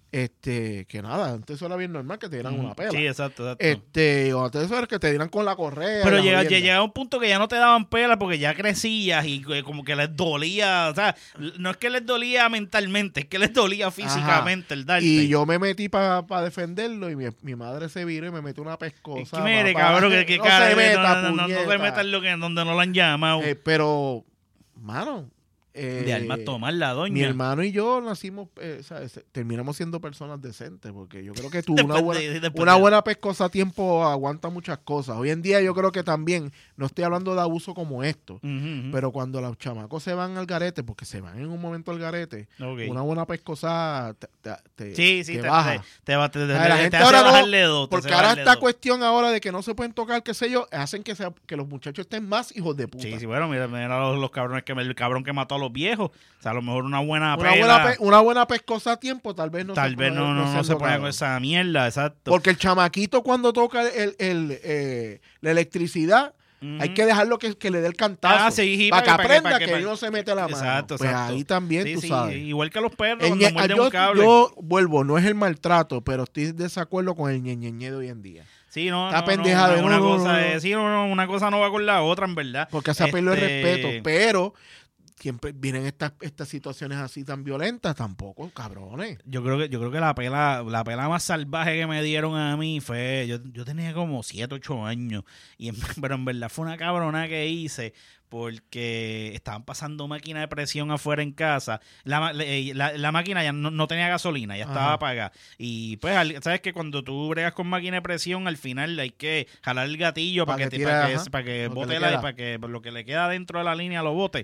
Speaker 2: este, que nada, antes eso era bien normal que te dieran una pela.
Speaker 1: Sí, exacto, exacto.
Speaker 2: Este, o antes eso era que te dieran con la correa.
Speaker 1: Pero
Speaker 2: la
Speaker 1: llega,
Speaker 2: jodienda.
Speaker 1: llegaba un punto que ya no te daban pela porque ya crecías y eh, como que les dolía, o sea, no es que les dolía mentalmente, es que les dolía físicamente el darte.
Speaker 2: Y yo me metí para defenderlo y mi, mi madre se viró y me metió una pescosa.
Speaker 1: Es que mire,
Speaker 2: papá.
Speaker 1: cabrón, que, que
Speaker 2: no
Speaker 1: cara,
Speaker 2: se
Speaker 1: no,
Speaker 2: meta,
Speaker 1: no, no, no, no se
Speaker 2: puñeta.
Speaker 1: meta en lo que, donde no lo han llamado.
Speaker 2: Eh, pero, mano. eh,
Speaker 1: de almas tomar la doña.
Speaker 2: Mi hermano y yo nacimos, eh, ¿sabes? Terminamos siendo personas decentes, porque yo creo que tú, una
Speaker 1: Después
Speaker 2: buena,
Speaker 1: de- después
Speaker 2: una
Speaker 1: de-
Speaker 2: buena pescosa a tiempo aguanta muchas cosas. Hoy en día yo creo que también, no estoy hablando de abuso como esto,
Speaker 1: Ujú, ujú.
Speaker 2: pero cuando los chamacos se van al garete, porque se van en un momento al garete,
Speaker 1: Ok.
Speaker 2: una buena pescosa te, te- te-
Speaker 1: Sí, sí,
Speaker 2: te
Speaker 1: te,
Speaker 2: baja.
Speaker 1: te, te va- te- te-
Speaker 2: Ay, la
Speaker 1: te
Speaker 2: gente
Speaker 1: hace
Speaker 2: ahora no,
Speaker 1: bajarle dos, te
Speaker 2: porque
Speaker 1: hace
Speaker 2: ahora
Speaker 1: bajarle
Speaker 2: esta
Speaker 1: dos.
Speaker 2: cuestión ahora de que no se pueden tocar, qué sé yo, hacen que, sea, que los muchachos estén más hijos de puta.
Speaker 1: Sí, sí, bueno, mira, mira los, los cabrones que el cabrón que mató a los viejos. O sea, a lo mejor una buena
Speaker 2: Una
Speaker 1: pela,
Speaker 2: buena, pe- una buena pescosa a tiempo, tal vez no
Speaker 1: tal
Speaker 2: se
Speaker 1: vez
Speaker 2: puede-
Speaker 1: no, no, no se
Speaker 2: siendo
Speaker 1: ponga con
Speaker 2: cabrón.
Speaker 1: esa mierda, exacto.
Speaker 2: Porque el chamaquito cuando toca el, el, eh, la electricidad,
Speaker 1: Ujú.
Speaker 2: hay que dejarlo que, que le dé el cantazo.
Speaker 1: Ah, sí, sí,
Speaker 2: para que
Speaker 1: para que-
Speaker 2: aprenda
Speaker 1: para
Speaker 2: que,
Speaker 1: que-
Speaker 2: él no se mete la mano.
Speaker 1: Exacto,
Speaker 2: Pues
Speaker 1: exacto.
Speaker 2: ahí también,
Speaker 1: Sí,
Speaker 2: tú
Speaker 1: sí,
Speaker 2: sabes.
Speaker 1: igual que a los perros
Speaker 2: El
Speaker 1: cuando
Speaker 2: ñe-
Speaker 1: muerden
Speaker 2: yo,
Speaker 1: un cable.
Speaker 2: yo vuelvo, no es el maltrato, pero estoy en desacuerdo con el ñeñeñe de hoy en día.
Speaker 1: Sí, no,
Speaker 2: Esta
Speaker 1: no,
Speaker 2: pendeja
Speaker 1: no,
Speaker 2: de
Speaker 1: una,
Speaker 2: no,
Speaker 1: una
Speaker 2: no,
Speaker 1: cosa
Speaker 2: no,
Speaker 1: es-
Speaker 2: no.
Speaker 1: sí, no, no, una cosa no va con la otra, en verdad.
Speaker 2: Porque se apeló el
Speaker 1: Este,
Speaker 2: respeto. Pero siempre vienen estas, estas situaciones así tan violentas, tampoco, cabrones.
Speaker 1: Yo creo que yo creo que la pela la pela más salvaje que me dieron a mí fue yo, yo tenía como siete, ocho años y en- pero en verdad fue una cabrona que hice porque estaban pasando máquina de presión afuera en casa. La, ma- eh, la, la máquina ya no, no tenía gasolina, ya estaba
Speaker 2: Ajá.
Speaker 1: apagada. Y pues, al- sabes que cuando tú bregas con máquina de presión, al final hay que jalar el gatillo
Speaker 2: Pa'
Speaker 1: para que,
Speaker 2: que
Speaker 1: te-
Speaker 2: tire,
Speaker 1: para que,
Speaker 2: ajá,
Speaker 1: para que
Speaker 2: lo que
Speaker 1: bote
Speaker 2: le
Speaker 1: la,
Speaker 2: queda.
Speaker 1: para que lo que le queda dentro de la línea lo bote.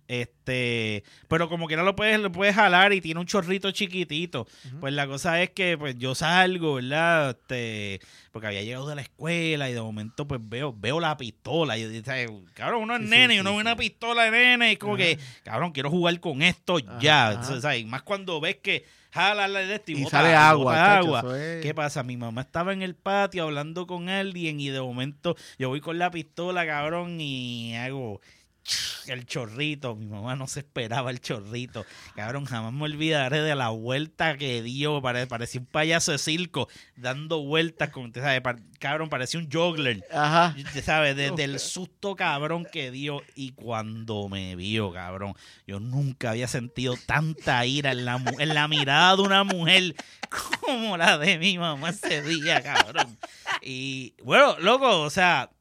Speaker 1: Este, pero como quiera lo puedes, lo puedes jalar y tiene un chorrito chiquitito.
Speaker 2: Ujú.
Speaker 1: Pues la cosa es que pues yo salgo, ¿verdad? Este, porque había llegado de la escuela y de momento pues veo, veo la pistola. Y yo digo, cabrón, uno es
Speaker 2: Sí, sí,
Speaker 1: nene y
Speaker 2: sí,
Speaker 1: uno ve
Speaker 2: sí.
Speaker 1: una pistola de nene y como
Speaker 2: Ajá.
Speaker 1: que, cabrón, quiero jugar con esto
Speaker 2: Ajá,
Speaker 1: ya.
Speaker 2: ajá.
Speaker 1: Entonces, ¿sabes? Más cuando ves que jala la de esto y,
Speaker 2: Y
Speaker 1: bota-
Speaker 2: sale
Speaker 1: y
Speaker 2: agua,
Speaker 1: bota
Speaker 2: chacho,
Speaker 1: agua.
Speaker 2: eso es-
Speaker 1: ¿Qué pasa? Mi mamá estaba en el patio hablando con alguien y de momento yo voy con la pistola, cabrón, y hago el chorrito, mi mamá no se esperaba el chorrito. Cabrón, jamás me olvidaré de la vuelta que dio. Pare, parecía un payaso de circo dando vueltas. Con, ¿sabes? Cabrón, parecía un juggler.
Speaker 2: Ajá.
Speaker 1: ¿Sabes? Desde el susto, cabrón, que dio. Y cuando me vio, cabrón, yo nunca había sentido tanta ira en la, en la mirada de una mujer como la de mi mamá ese día, cabrón. Y, bueno, loco, o sea...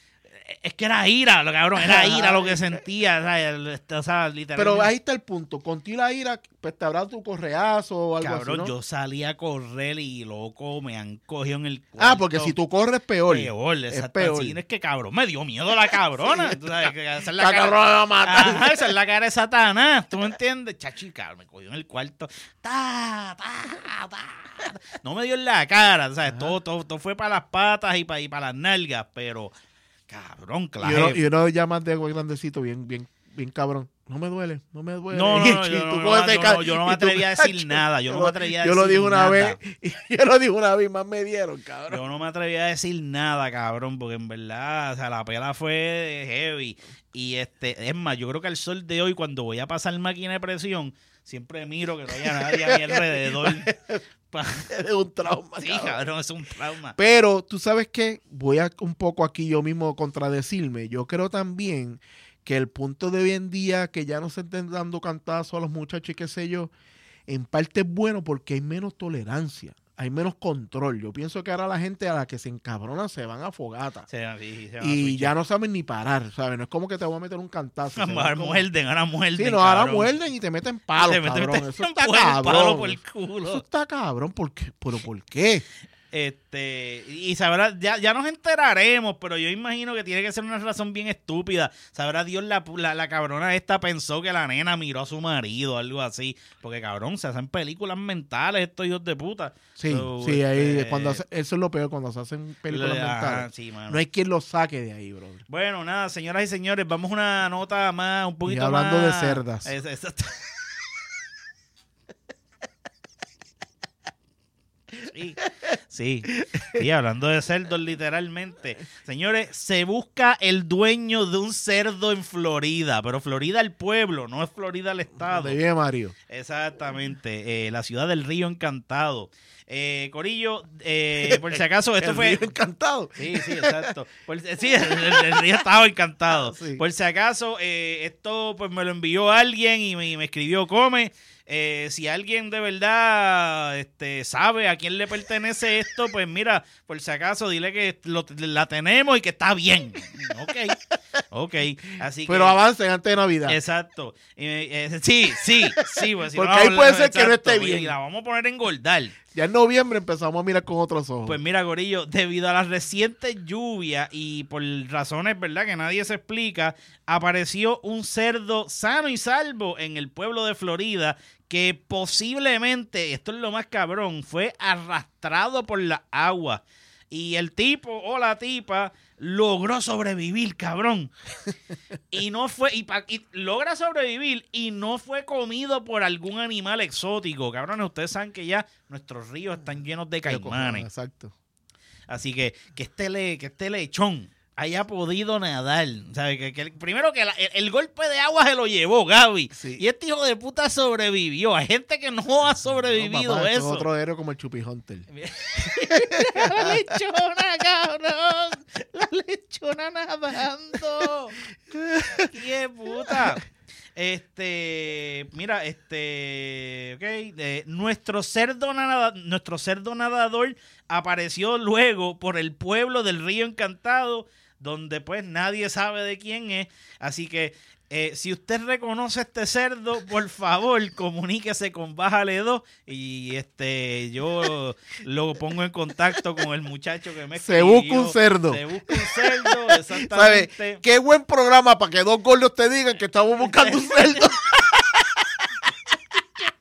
Speaker 1: Es que era ira, lo cabrón, era ira lo que sentía, ¿sabes? O sea, literalmente.
Speaker 2: Pero ahí está el punto. Contigo la ira, pues te habrá tu correazo o algo
Speaker 1: cabrón,
Speaker 2: así, ¿no?
Speaker 1: yo salí a correr y, loco, me han cogido en el cuarto.
Speaker 2: Ah, porque si tú corres, peor.
Speaker 1: Peor,
Speaker 2: es
Speaker 1: exacto.
Speaker 2: peor.
Speaker 1: Sí, es que, cabrón, me dio miedo la cabrona.
Speaker 2: Sí,
Speaker 1: ¿Tú sabes? Que esa es
Speaker 2: la
Speaker 1: la cara...
Speaker 2: cabrona me va a matar.
Speaker 1: Ajá, esa es la cara de Satanás, ¿tú me entiendes? Chachi, cabrón, me cogió en el cuarto. Ta, ta, ta. No me dio en la cara, ¿sabes? Todo, todo, todo fue para las patas y para, y para las nalgas, pero... Cabrón, claro.
Speaker 2: Y uno, y uno ya más de grandecito, bien, bien, bien cabrón. No me duele, no me duele.
Speaker 1: No, no, no,
Speaker 2: Y
Speaker 1: yo,
Speaker 2: tú
Speaker 1: no,
Speaker 2: coges
Speaker 1: no,
Speaker 2: de
Speaker 1: yo
Speaker 2: ca-
Speaker 1: no, yo no me
Speaker 2: y tú,
Speaker 1: atreví a decir
Speaker 2: cacho,
Speaker 1: nada, yo no me atreví a
Speaker 2: Yo
Speaker 1: decir
Speaker 2: lo dije una
Speaker 1: nada.
Speaker 2: vez, y yo lo dije una vez y más me dieron, cabrón.
Speaker 1: Yo no me atreví a decir nada, cabrón, porque en verdad, o sea, la pela fue heavy. Y este, es más, yo creo que al sol de hoy, cuando voy a pasar máquina de presión, siempre miro que no haya nadie a mi alrededor. Pa-
Speaker 2: Es un trauma,
Speaker 1: sí,
Speaker 2: cabrón.
Speaker 1: cabrón, es un trauma.
Speaker 2: Pero, ¿tú sabes qué? Voy a un poco aquí yo mismo contradecirme. Yo creo también que el punto de hoy en día, que ya no se estén dando cantazos a los muchachos y qué sé yo, en parte es bueno porque hay menos tolerancia, hay menos control. Yo pienso que ahora la gente a la que se encabrona se van a fogata.
Speaker 1: Se, sí, se van a
Speaker 2: Y
Speaker 1: switchar.
Speaker 2: ya no saben ni parar, ¿sabes? No es como que te voy a meter un cantazo. se
Speaker 1: Ahora
Speaker 2: van como-
Speaker 1: muerden, ahora muerden.
Speaker 2: Sí, no, ahora
Speaker 1: cabrón.
Speaker 2: muerden y te meten palos,
Speaker 1: Te meten-
Speaker 2: cabrón.
Speaker 1: te
Speaker 2: Eso
Speaker 1: meten
Speaker 2: está
Speaker 1: por el
Speaker 2: cabrón.
Speaker 1: palo por el
Speaker 2: Eso
Speaker 1: culo.
Speaker 2: está cabrón. ¿Por qué? ¿Pero por qué?
Speaker 1: Este, y sabrá, ya, ya nos enteraremos, pero yo imagino que tiene que ser una razón bien estúpida. Sabrá Dios, la, la, la cabrona esta pensó que la nena miró a su marido o algo así. Porque cabrón, se hacen películas mentales estos hijos de puta.
Speaker 2: Sí,
Speaker 1: So,
Speaker 2: sí, ahí
Speaker 1: este,
Speaker 2: cuando hace- eso es lo peor, cuando se hacen películas
Speaker 1: le- ajá,
Speaker 2: mentales.
Speaker 1: sí, mano.
Speaker 2: No hay quien lo saque de ahí, brother.
Speaker 1: Bueno, nada, señoras y señores, vamos a una nota más, un poquito
Speaker 2: hablando
Speaker 1: más.
Speaker 2: de cerdas.
Speaker 1: Es- exacto. Sí, sí, sí, hablando de cerdos literalmente. Señores, se busca el dueño de un cerdo en Florida, pero Florida el pueblo, no es Florida el estado.
Speaker 2: ¿Dónde vive Mario?
Speaker 1: Exactamente, eh, la ciudad del Río Encantado. Eh, Corillo, eh, por si acaso, esto
Speaker 2: El
Speaker 1: fue...
Speaker 2: Río Encantado.
Speaker 1: Sí, sí, exacto. Por- sí, el, el- el río estaba encantado.
Speaker 2: Sí.
Speaker 1: Por si acaso, eh, esto pues me lo envió alguien y me, me escribió Come. Eh, si alguien de verdad este, sabe a quién le pertenece esto, pues mira, por si acaso, dile que lo- la tenemos y que está bien. Ok, ok. Así que,
Speaker 2: Pero avancen antes de Navidad.
Speaker 1: exacto. Eh, eh, sí, sí, sí. Pues, si
Speaker 2: Porque
Speaker 1: no,
Speaker 2: ahí puede ser que no
Speaker 1: exacto,
Speaker 2: esté bien.
Speaker 1: Y la vamos a poner a engordar.
Speaker 2: Ya en noviembre empezamos a mirar con otros ojos.
Speaker 1: Pues mira, Gorillo, debido a las recientes lluvias y por razones, ¿verdad?, que nadie se explica, apareció un cerdo sano y salvo en el pueblo de Florida que posiblemente, esto es lo más cabrón, fue arrastrado por la agua. Y el tipo o la tipa logró sobrevivir, cabrón. Y no fue, y, pa- y logra sobrevivir y no fue comido por algún animal exótico. Cabrones, ustedes saben que ya nuestros ríos están llenos de caimanes.
Speaker 2: Exacto.
Speaker 1: Así que que este, le, que este lechón haya podido nadar. ¿Sabe? Que, que el- primero que la- el, el golpe de agua se lo llevó Gaby.
Speaker 2: Sí.
Speaker 1: Y este hijo de puta sobrevivió. Hay gente que no ha sobrevivido
Speaker 2: No, papá, esto
Speaker 1: eso.
Speaker 2: es otro héroe como el Chupi Hunter.
Speaker 1: La lechona, cabrón. La lechona nadando. ¡Qué puta! Este, mira, este, ok, eh, nuestro cerdo nada, nuestro cerdo nadador apareció luego por el pueblo del Río Encantado, donde pues nadie sabe de quién es, así que eh, si usted reconoce este cerdo, por favor, comuníquese con Bájale dos y este yo lo pongo en contacto con el muchacho que me
Speaker 2: Se
Speaker 1: escribió.
Speaker 2: busca un cerdo.
Speaker 1: Se busca un cerdo,
Speaker 2: ¿Sabes?
Speaker 1: exactamente.
Speaker 2: Qué buen programa para que dos gordos te digan que estamos buscando un cerdo.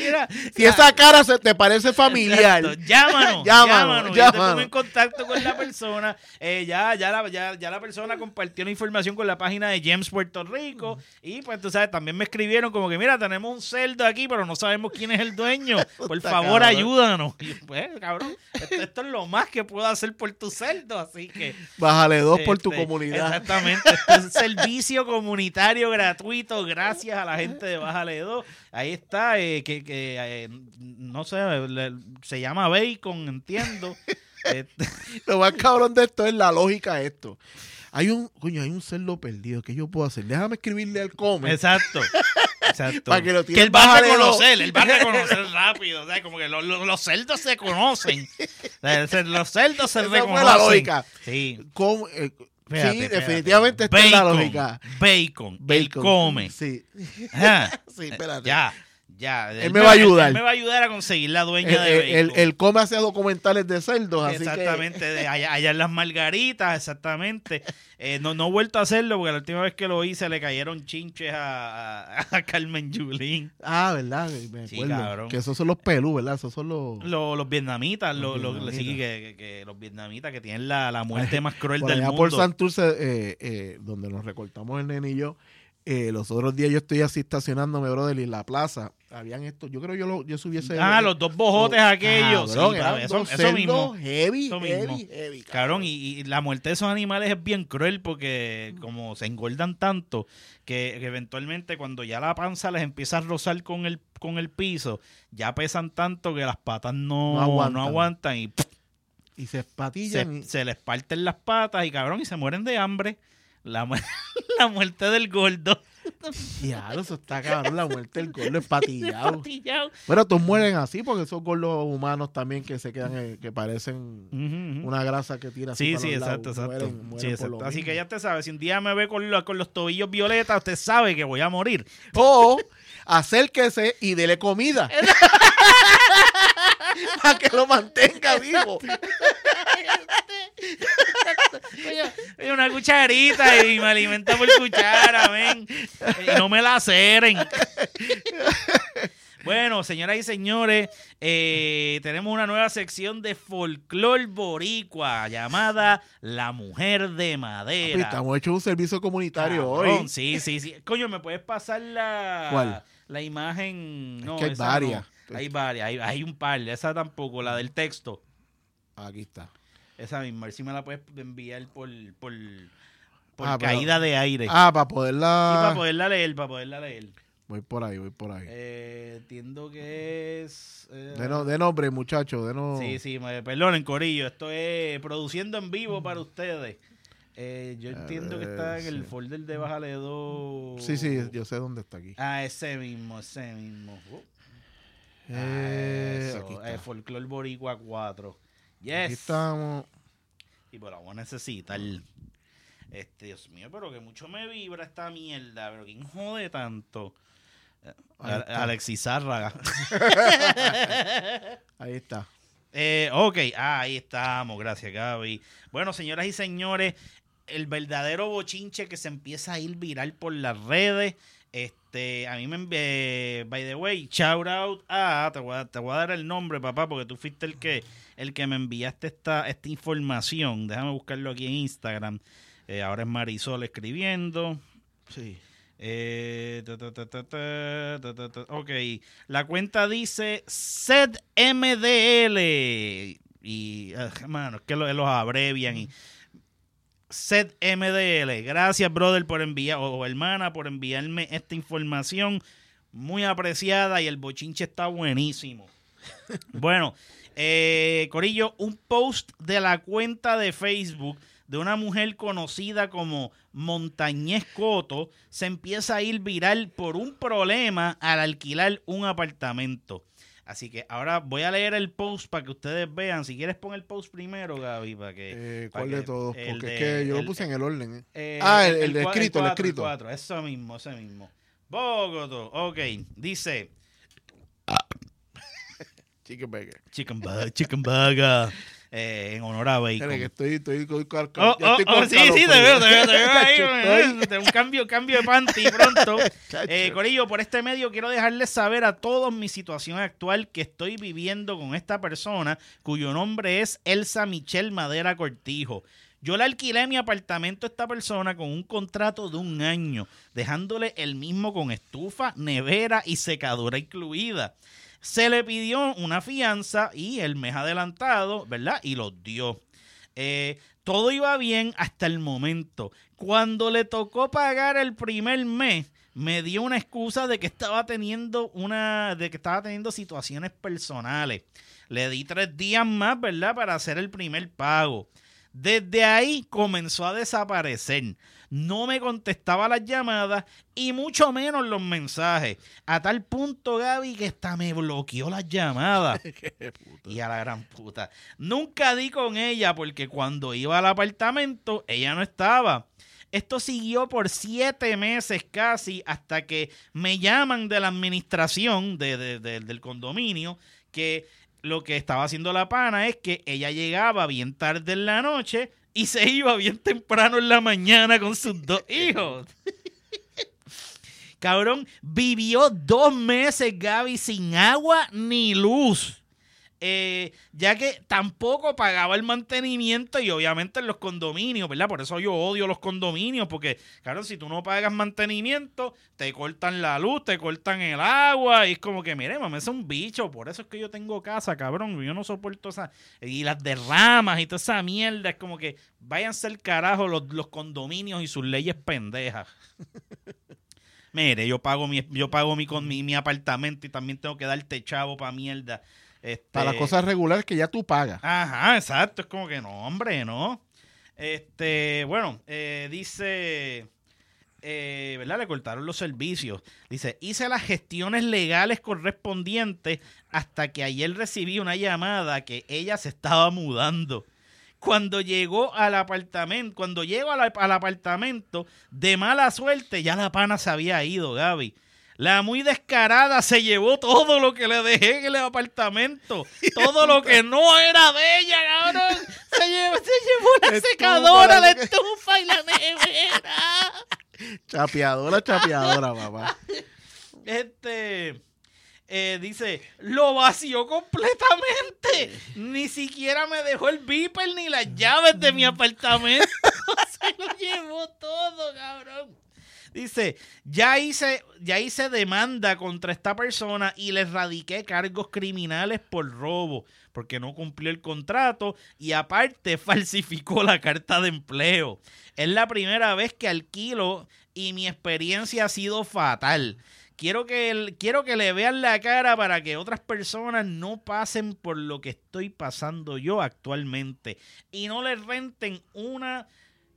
Speaker 1: Mira,
Speaker 2: Si esa cara se te parece familiar.
Speaker 1: exacto, llámanos,
Speaker 2: Llámanos,
Speaker 1: llámanos, yo te
Speaker 2: llámanos.
Speaker 1: pongo en contacto con la persona. Eh, ya, ya, la, ya, ya la persona compartió la información con la página de Gems Puerto Rico. Y pues tú sabes, también me escribieron como que, mira, tenemos un cerdo aquí, pero no sabemos quién es el dueño. Por
Speaker 2: Está
Speaker 1: favor,
Speaker 2: cabrón.
Speaker 1: ayúdanos. Y yo, pues, cabrón, esto, esto es lo más que puedo hacer por tu cerdo, así que...
Speaker 2: Bájale dos por tu
Speaker 1: Este,
Speaker 2: comunidad.
Speaker 1: Exactamente. Este es un servicio comunitario gratuito gracias a la gente de Bájale dos. Ahí está, eh, que, que eh, no sé, le- se llama Bacon, entiendo. Este,
Speaker 2: Lo más cabrón de esto es la lógica de esto. Hay un, coño, hay un cerdo perdido. ¿Qué yo puedo hacer? Déjame escribirle al come.
Speaker 1: exacto. Exacto.
Speaker 2: Para que lo
Speaker 1: que
Speaker 2: tire
Speaker 1: él va a
Speaker 2: Bájale dos.
Speaker 1: reconocer, él va a reconocer rápido. O sea, como que lo- lo- los cerdos se conocen. O sea, se- los cerdos se
Speaker 2: Esa fue
Speaker 1: reconocen.
Speaker 2: la lógica.
Speaker 1: Sí.
Speaker 2: Com- eh,
Speaker 1: Fíjate,
Speaker 2: sí,
Speaker 1: fíjate.
Speaker 2: definitivamente esta es la lógica.
Speaker 1: Bacon. Él
Speaker 2: Bacon.
Speaker 1: come.
Speaker 2: Sí.
Speaker 1: Ajá.
Speaker 2: Sí, espérate.
Speaker 1: Ya, ya.
Speaker 2: Él me va a ayudar.
Speaker 1: Él, me va a ayudar a conseguir la dueña
Speaker 2: El,
Speaker 1: de
Speaker 2: el,
Speaker 1: Bacon.
Speaker 2: el come hace documentales de cerdos, así
Speaker 1: Exactamente, de allá, allá en las Margaritas, exactamente. Eh, no, no he vuelto a hacerlo porque la última vez que lo hice le cayeron chinches a, a, a Carmen Yulín.
Speaker 2: que... Ah, ¿verdad? Me
Speaker 1: Sí,
Speaker 2: acuerdo.
Speaker 1: cabrón.
Speaker 2: Que esos son los pelú, ¿verdad? Esos son los...
Speaker 1: Los, los vietnamitas,
Speaker 2: Los
Speaker 1: los, los- sí,
Speaker 2: vietnamitas.
Speaker 1: que, que- que los vietnamitas que tienen la, la muerte más cruel
Speaker 2: Por
Speaker 1: del
Speaker 2: allá
Speaker 1: mundo.
Speaker 2: por Santurce, eh, eh, donde nos recortamos el nene y yo, eh, los otros días yo estoy así estacionándome, brother, y en la plaza habían estos, yo creo yo lo, yo subiese...
Speaker 1: Ah, los dos bojotes aquellos.
Speaker 2: Cabrón,
Speaker 1: sí,
Speaker 2: eran
Speaker 1: pa- eso,
Speaker 2: dos
Speaker 1: eso
Speaker 2: cerdos
Speaker 1: mismo.
Speaker 2: heavy,
Speaker 1: Eso
Speaker 2: heavy,
Speaker 1: mismo.
Speaker 2: heavy,
Speaker 1: Cabrón, y, y la muerte de esos animales es bien cruel porque como se engordan tanto que, que eventualmente cuando ya la panza les empieza a rozar con el, con el piso, ya pesan tanto que las patas no,
Speaker 2: No
Speaker 1: no
Speaker 2: aguantan.
Speaker 1: aguantan, y pff,
Speaker 2: Y se espatillan.
Speaker 1: se, se les parten las patas y cabrón, y se mueren de hambre. La, mu- la muerte del gordo.
Speaker 2: y ya, eso está cabrón, la muerte del gordo espatillado.
Speaker 1: Patillao.
Speaker 2: Bueno, todos mueren así porque esos gordos humanos también que se quedan, eh, que parecen
Speaker 1: Ujú, ujú.
Speaker 2: una grasa que tira así
Speaker 1: Sí,
Speaker 2: para
Speaker 1: sí,
Speaker 2: los lados.
Speaker 1: exacto, exacto.
Speaker 2: Mueren- mueren
Speaker 1: Sí,
Speaker 2: por
Speaker 1: exacto.
Speaker 2: lo
Speaker 1: Así
Speaker 2: mismo.
Speaker 1: que ya te sabe, si un día me ve con, los- con los tobillos violetas, usted sabe que voy a morir.
Speaker 2: O acérquese y dele comida. Para que lo mantenga vivo.
Speaker 1: Oye, una cucharita y me alimenta por cuchara, ven. Y no me la aceren. Bueno, señoras y señores, eh, tenemos una nueva sección de folclor boricua llamada La Mujer de Madera.
Speaker 2: Estamos hechos un servicio comunitario
Speaker 1: Cabrón,
Speaker 2: hoy.
Speaker 1: Sí, sí, sí. Coño, ¿me puedes pasar la,
Speaker 2: ¿Cuál?
Speaker 1: la imagen? No,
Speaker 2: que hay
Speaker 1: esa
Speaker 2: varias.
Speaker 1: no. Hay varias, hay, hay un par. Esa tampoco, la del texto.
Speaker 2: Aquí está.
Speaker 1: Esa misma, a ver si me la puedes enviar por, por, por
Speaker 2: Ah, pero-
Speaker 1: caída de aire.
Speaker 2: Ah, para
Speaker 1: Sí,
Speaker 2: poderla...
Speaker 1: para poderla leer, para poderla leer.
Speaker 2: Voy por ahí, voy por ahí.
Speaker 1: Eh, entiendo que es... eh,
Speaker 2: De, no- de nombre, muchachos, de no...
Speaker 1: Sí, sí, me perdonen, Corillo. Esto es produciendo en vivo para ustedes. Eh, yo entiendo que está en el
Speaker 2: sí.
Speaker 1: folder de Bájale dos.
Speaker 2: Sí, sí, yo sé dónde está aquí.
Speaker 1: Ah, ese mismo, ese mismo. Uh.
Speaker 2: Eh,
Speaker 1: Ah, eso,
Speaker 2: aquí está.
Speaker 1: eh, Folklore Boricua cuatro.
Speaker 2: Aquí
Speaker 1: Yes.
Speaker 2: estamos.
Speaker 1: Y pues la voy a necesitar. Este, Dios mío, pero que mucho me vibra esta mierda. Pero ¿quién jode tanto? Eh,
Speaker 2: Ahí
Speaker 1: A-
Speaker 2: está.
Speaker 1: Alexis Zárraga.
Speaker 2: Ahí está.
Speaker 1: Eh, ok, ah, ahí estamos, gracias Gaby. Bueno, señoras y señores, el verdadero bochinche que se empieza a ir viral por las redes. Este, a mí me envié, by the way, shout out a, te voy a, te voy a dar el nombre, papá, porque tú fuiste el que, el que me enviaste esta, esta información. Déjame buscarlo aquí en Instagram. Eh, ahora es Marisol escribiendo.
Speaker 2: Sí.
Speaker 1: Eh, ta, ta, ta, ta, ta, ta, ta, ta. Ok, la cuenta dice S E D M D L y, uh, mano, es que lo- los abrevian y S E D M D L. Gracias, brother, por enviar, o, o hermana, por enviarme esta información muy apreciada y el bochinche está buenísimo. Bueno, eh, Corillo, un post de la cuenta de Facebook de una mujer conocida como Montañez Coto se empieza a ir viral por un problema al alquilar un apartamento. Así que ahora voy a leer el post para que ustedes vean. Si quieres pon el post primero, Gaby, para que...
Speaker 2: Eh,
Speaker 1: para
Speaker 2: ¿Cuál
Speaker 1: que-
Speaker 2: de todos?
Speaker 1: el
Speaker 2: Porque
Speaker 1: de-
Speaker 2: es que yo
Speaker 1: el-
Speaker 2: lo puse en el orden. ¿eh?
Speaker 1: eh,
Speaker 2: ah, el, el, de
Speaker 1: cua-
Speaker 2: escrito, el,
Speaker 1: cuatro,
Speaker 2: escrito.
Speaker 1: cuatro, eso mismo, eso mismo. Bogotá, ok, dice...
Speaker 2: Chicken burger.
Speaker 1: Chicken burger, chicken burger. eh, en honor a Bacon.
Speaker 2: Que estoy, estoy, estoy, estoy,
Speaker 1: Oh,
Speaker 2: ya estoy
Speaker 1: oh, oh,
Speaker 2: con
Speaker 1: sí, sí, te veo, te veo, te veo ahí,
Speaker 2: Chacho,
Speaker 1: eh, un cambio, cambio de panty pronto.
Speaker 2: Chacho.
Speaker 1: Eh, Corillo, por este medio quiero dejarles saber a todos mi situación actual que estoy viviendo con esta persona cuyo nombre es Elsa Michelle Madera Cortijo. Yo le alquilé mi apartamento a esta persona con un contrato de un año, dejándole el mismo con estufa, nevera y secadora incluida. Se le pidió una fianza y el mes adelantado, ¿verdad? Y los dio. Eh, todo iba bien hasta el momento. Cuando le tocó pagar el primer mes, me dio una excusa de que estaba teniendo una, de que estaba teniendo situaciones personales. Le di tres días más, ¿verdad? Para hacer el primer pago. Desde ahí comenzó a desaparecer. No me contestaba las llamadas y mucho menos los mensajes. A tal punto, Gaby, que hasta me bloqueó las llamadas. Y a la gran puta. Nunca di con ella porque cuando iba al apartamento, ella no estaba. Esto siguió por siete meses casi hasta que me llaman de la administración de, de, de, del condominio que lo que estaba haciendo la pana es que ella llegaba bien tarde en la noche y se iba bien temprano en la mañana con sus dos hijos. Cabrón, vivió dos meses, Gaby, sin agua ni luz. Eh, ya que tampoco pagaba el mantenimiento y obviamente en los condominios, ¿verdad? Por eso yo odio los condominios, porque, claro, si tú no pagas mantenimiento, te cortan la luz, te cortan el agua y es como que, mire, mamá, es un bicho, por eso es que yo tengo casa, cabrón, yo no soporto esa, y las derramas y toda esa mierda, es como que váyanse al carajo los, los condominios y sus leyes pendejas. Mire, yo pago mi, yo pago mi, con mi, mi apartamento y también tengo que darte chavo pa' mierda. Este,
Speaker 2: Para las cosas regulares que ya tú pagas.
Speaker 1: Ajá, exacto. Es como que no, hombre, no. Este, bueno, eh, dice, eh, ¿verdad? Le cortaron los servicios. Dice, hice las gestiones legales correspondientes hasta que ayer recibí una llamada que ella se estaba mudando. Cuando llegó al apartamento, cuando llego al, al apartamento, de mala suerte, ya la pana se había ido, Gaby. La muy descarada se llevó todo lo que le dejé en el apartamento. Todo lo que no era de ella, cabrón. Se llevó, se llevó la
Speaker 2: Estufa,
Speaker 1: secadora, la
Speaker 2: la-
Speaker 1: estufa y la nevera.
Speaker 2: Chapeadora, chapeadora, papá.
Speaker 1: Este... Eh, dice, lo vació completamente. Ni siquiera me dejó el beeper ni las llaves de mi apartamento. Se lo llevó todo, cabrón. Dice, ya hice, ya hice demanda contra esta persona y le radiqué cargos criminales por robo, porque no cumplió el contrato y aparte falsificó la carta de empleo. Es la primera vez que alquilo y mi experiencia ha sido fatal. Quiero que, el, quiero que le vean la cara para que otras personas no pasen por lo que estoy pasando yo actualmente y no le renten una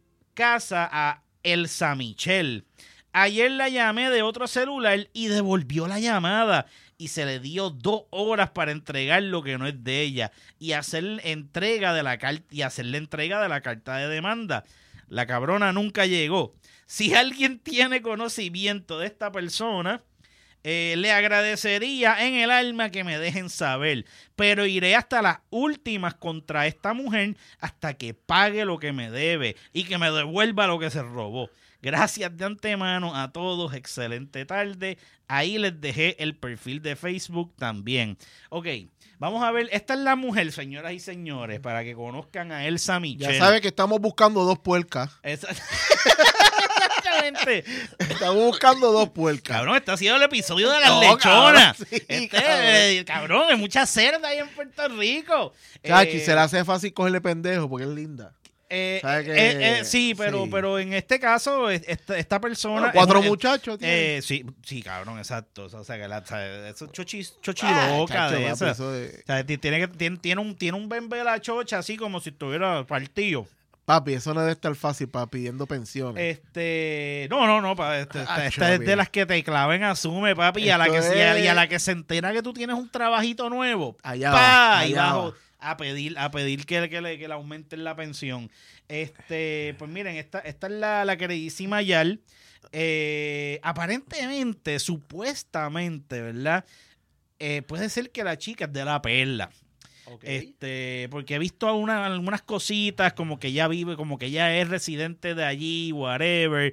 Speaker 1: casa a Elsa Michelle. Ayer la llamé de otro celular y devolvió la llamada y se le dio dos horas para entregar lo que no es de ella y hacer entrega de la carta y hacerle entrega de la carta de demanda. La cabrona nunca llegó. Si alguien tiene conocimiento de esta persona, eh, le agradecería en el alma que me dejen saber, pero iré hasta las últimas contra esta mujer hasta que pague lo que me debe y que me devuelva lo que se robó. Gracias de antemano a todos, excelente tarde. Ahí les dejé el perfil de Facebook también. Ok, vamos a ver, esta es la mujer, señoras y señores, para que conozcan a Elsa Michelle.
Speaker 2: Ya sabes que estamos buscando dos puercas.
Speaker 1: Esa- Exactamente.
Speaker 2: Estamos buscando dos puercas.
Speaker 1: Cabrón, este ha sido el episodio de las
Speaker 2: No,
Speaker 1: lechonas.
Speaker 2: cabrón, sí,
Speaker 1: este,
Speaker 2: cabrón.
Speaker 1: eh, cabrón, hay mucha cerda ahí en Puerto Rico.
Speaker 2: Chachi,
Speaker 1: Eh,
Speaker 2: se le hace fácil cogerle pendejo porque es linda.
Speaker 1: eh,
Speaker 2: ¿sabe que-
Speaker 1: eh, eh, sí, pero,
Speaker 2: sí.
Speaker 1: pero en este caso, es- esta, esta persona...
Speaker 2: Bueno, cuatro
Speaker 1: es una-
Speaker 2: muchachos tiene.
Speaker 1: Eh, sí, sí, cabrón, exacto. O sea, que la, o sea, eso es chochi,
Speaker 2: Ah,
Speaker 1: chochiloca
Speaker 2: chacho,
Speaker 1: de
Speaker 2: papi,
Speaker 1: esa.
Speaker 2: eso de-
Speaker 1: O sea, ti- tiene, que, tiene, tiene un, tiene un bembe la chocha así como si estuviera partido.
Speaker 2: Papi, eso no debe estar fácil para pidiendo pensiones.
Speaker 1: Este, no, no, no, pa, este, esta,
Speaker 2: Ah,
Speaker 1: esta es
Speaker 2: papi.
Speaker 1: de las que te claven asume, papi, y a, la que,
Speaker 2: Esto
Speaker 1: y a, y a
Speaker 2: es-
Speaker 1: la que se entera que tú tienes un trabajito nuevo,
Speaker 2: Allá
Speaker 1: pa,
Speaker 2: va,
Speaker 1: ahí
Speaker 2: allá
Speaker 1: bajo,
Speaker 2: va.
Speaker 1: a pedir, a pedir que, que, le, que le aumenten la pensión. Este, pues miren, esta, esta es la, la queridísima Yal. Eh, aparentemente, supuestamente, ¿verdad? Eh, puede ser que la chica es de La Perla.
Speaker 2: Okay.
Speaker 1: Este, porque he visto una, algunas cositas como que ella vive, como que ella es residente de allí, whatever.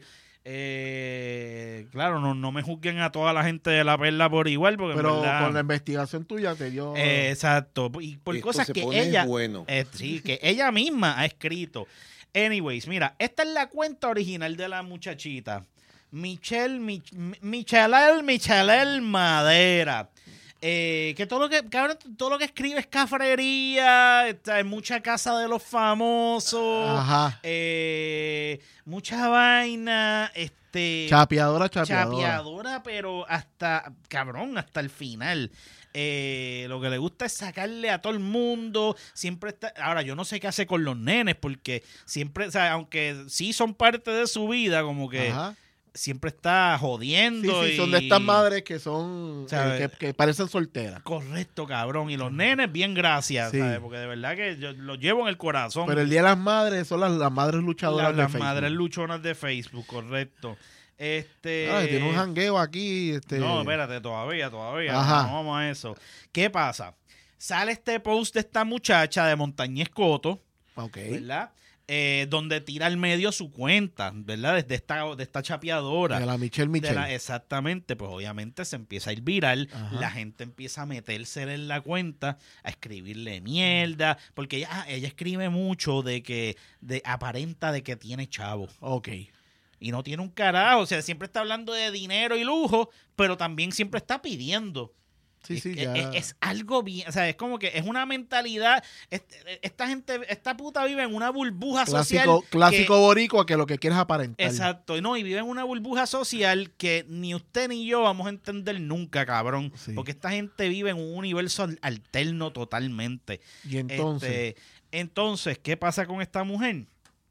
Speaker 1: Eh, claro, no, no me juzguen a toda la gente de La Perla por igual, porque
Speaker 2: Pero
Speaker 1: en verdad,
Speaker 2: con la investigación tuya te dio...
Speaker 1: eh, exacto, y por
Speaker 4: Esto
Speaker 1: cosas
Speaker 4: se
Speaker 1: que
Speaker 4: pone
Speaker 1: ella,
Speaker 4: bueno.
Speaker 1: eh, sí, que ella misma ha escrito. Anyways, mira, esta es la cuenta original de la muchachita. Michelle, Mich Michelle, Michelle Madera. Eh, que todo lo que cabrón, todo lo que escribe es cafrería, está en mucha casa de los famosos,
Speaker 2: Ajá.
Speaker 1: eh, mucha vaina, este
Speaker 2: Chapeadora, chapeadora.
Speaker 1: chapeadora, pero hasta, cabrón, hasta el final. Eh, lo que le gusta es sacarle a todo el mundo, siempre está, ahora yo no sé qué hace con los nenes, porque siempre, o sea, aunque sí son parte de su vida, como que
Speaker 2: Ajá.
Speaker 1: siempre está
Speaker 2: Sí,
Speaker 1: jodiendo.
Speaker 2: sí,
Speaker 1: y...
Speaker 2: son de estas madres que son,
Speaker 1: ¿Sabe?
Speaker 2: eh, que, que parecen solteras.
Speaker 1: Correcto, cabrón. Y los nenes, bien gracias,
Speaker 2: Sí.
Speaker 1: ¿sabes? Porque de verdad que yo los llevo en el corazón.
Speaker 2: Pero el Día de las Madres son las, las madres luchadoras
Speaker 1: las,
Speaker 2: de
Speaker 1: las
Speaker 2: Facebook.
Speaker 1: madres luchonas de Facebook, correcto. Este.
Speaker 2: Ay, tiene un jangueo aquí. Este...
Speaker 1: No, espérate, todavía, todavía.
Speaker 2: Ajá.
Speaker 1: No vamos a eso. ¿Qué pasa? Sale este post de esta muchacha de Montañez Coto,
Speaker 2: Ok.
Speaker 1: ¿verdad? Eh, donde tira al medio su cuenta, ¿verdad? Desde esta, de esta chapeadora.
Speaker 2: De la Michelle Michelle.
Speaker 1: De la- exactamente, pues obviamente se empieza a ir viral,
Speaker 2: Ajá.
Speaker 1: la gente empieza a meterse en la cuenta, a escribirle mierda, porque ella, ah, ella escribe mucho de que, de aparenta de que tiene chavo,
Speaker 2: Ok.
Speaker 1: y no tiene un carajo, o sea, siempre está hablando de dinero y lujo, pero también siempre está pidiendo.
Speaker 2: Sí,
Speaker 1: Es,
Speaker 2: sí,
Speaker 1: es-
Speaker 2: ya.
Speaker 1: es- es algo bien, o sea, es como que es una mentalidad, es- esta gente, esta puta vive en una burbuja social.
Speaker 2: Clásico,
Speaker 1: que-
Speaker 2: clásico boricua que lo que quiere es aparentar.
Speaker 1: Exacto, no, y vive en una burbuja social que ni usted ni yo vamos a entender nunca, cabrón.
Speaker 2: Sí.
Speaker 1: Porque esta gente vive en un universo al- alterno totalmente.
Speaker 2: Y entonces,
Speaker 1: Este, entonces, ¿qué pasa con esta mujer?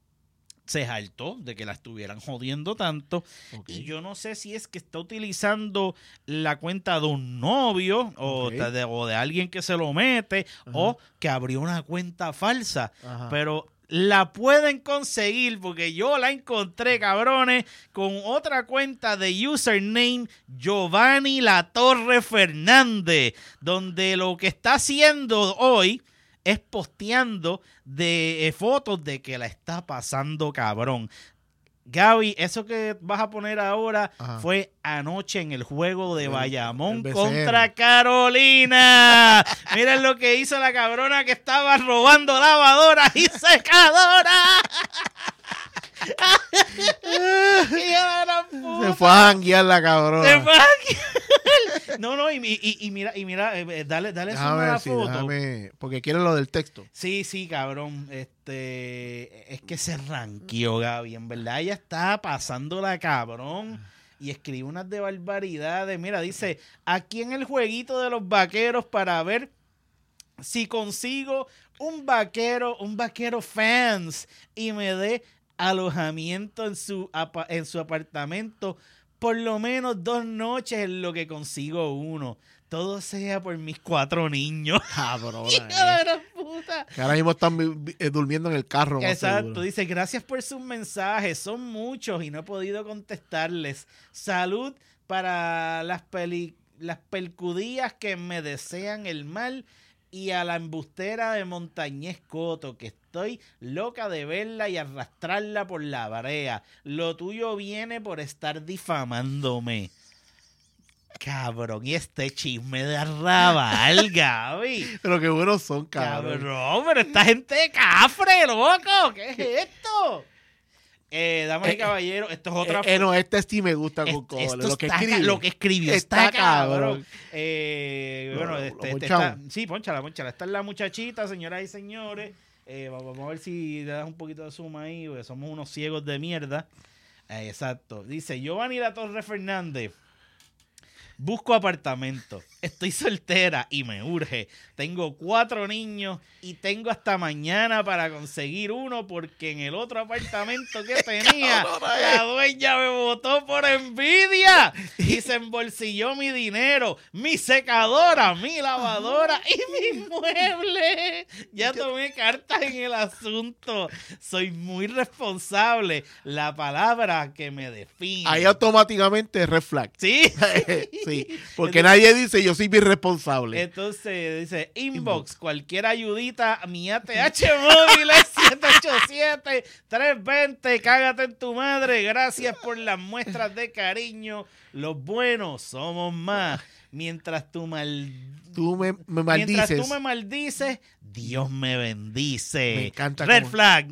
Speaker 1: Se hartó de que la estuvieran jodiendo tanto.
Speaker 2: ok.
Speaker 1: Y yo no sé si es que está utilizando la cuenta de un novio o,
Speaker 2: Ok.
Speaker 1: de, o de alguien que se lo mete o que abrió una cuenta falsa.
Speaker 2: Ajá.
Speaker 1: Pero la pueden conseguir porque yo la encontré, cabrones, con otra cuenta de username Giovanni La Torre Fernández, donde lo que está haciendo hoy es posteando de eh, fotos de que la está pasando cabrón. Gaby, eso que vas a poner ahora
Speaker 2: Ajá.
Speaker 1: fue anoche en el juego de
Speaker 2: El-
Speaker 1: Bayamón
Speaker 2: el B C N.
Speaker 1: contra Carolina. Miren lo que hizo la cabrona que estaba robando lavadoras y secadoras. Hijo de la puta.
Speaker 2: Se fue a janguear la cabrona.
Speaker 1: Se fue a- No, no, y, y- y mira, y mira, eh, dale, dale zoom
Speaker 2: Déjame
Speaker 1: a la
Speaker 2: ver si,
Speaker 1: foto.
Speaker 2: déjame, porque quiere lo del texto.
Speaker 1: Sí, sí, cabrón. Este, es que se ranqueó, Gaby. En verdad, ella está pasándola, cabrón. Y escribe unas de barbaridades. Mira, dice, aquí en el jueguito de los vaqueros para ver si consigo un vaquero, un vaquero fans y me dé alojamiento en su, apa- en su apartamento por lo menos dos noches en lo que consigo uno. Todo sea por mis cuatro niños.
Speaker 2: Cabrona.
Speaker 1: ¡Hijo
Speaker 2: eh.
Speaker 1: de la puta!
Speaker 2: Que ahora mismo están vi- vi- eh, durmiendo en el carro. más
Speaker 1: Exacto,
Speaker 2: seguro.
Speaker 1: dice, gracias por sus mensajes, son muchos y no he podido contestarles. Salud para las, peli las pelcudías que me desean el mal y a la embustera de Montañez Coto, que estoy loca de verla y arrastrarla por la brea. Lo tuyo viene por estar difamándome. Cabrón, y este chisme de arrabal, Gaby.
Speaker 2: Pero qué buenos son, cabrón.
Speaker 1: Cabrón, pero esta gente de cafre, loco. ¿Qué es esto? Eh, damas y
Speaker 2: Eh,
Speaker 1: caballeros, esto es otra
Speaker 2: Eh, eh, no, este sí me gusta con
Speaker 1: Esto-
Speaker 2: cojones.
Speaker 1: esto
Speaker 2: Lo que
Speaker 1: está ca-
Speaker 2: escribe.
Speaker 1: lo que escribió
Speaker 2: está
Speaker 1: está, cabrón.
Speaker 2: cabrón.
Speaker 1: Eh,
Speaker 2: Lo-
Speaker 1: bueno,
Speaker 2: lo-
Speaker 1: este,
Speaker 2: lo
Speaker 1: este
Speaker 2: ponchamos.
Speaker 1: está- sí, ponchala, ponchala. Esta es la muchachita, señoras y señores. Eh, va- vamos a ver si le das un poquito de suma ahí, porque somos unos ciegos de mierda. Eh, exacto. Dice Giovanni La Torre Fernández. Busco apartamento. Estoy soltera y me urge. Tengo cuatro niños y tengo hasta mañana para conseguir uno porque en el otro apartamento que tenía la dueña me votó por envidia y se embolsilló mi dinero, mi secadora, mi lavadora y mi mueble. Ya tomé cartas en el asunto. Soy muy responsable. La palabra que me define.
Speaker 2: Ahí automáticamente red flag.
Speaker 1: Sí.
Speaker 2: Sí, porque nadie dice yo soy mi responsable.
Speaker 1: Entonces dice, inbox, cualquier ayudita, mi A T H móvil es siete ocho siete, tres dos cero, cágate en tu madre. Gracias por las muestras de cariño. Los buenos somos más. Mientras tú mal...
Speaker 2: Tú me, me maldices.
Speaker 1: Mientras tú me maldices, Dios me bendice.
Speaker 2: Me encanta
Speaker 1: Red
Speaker 2: cómo-
Speaker 1: flag.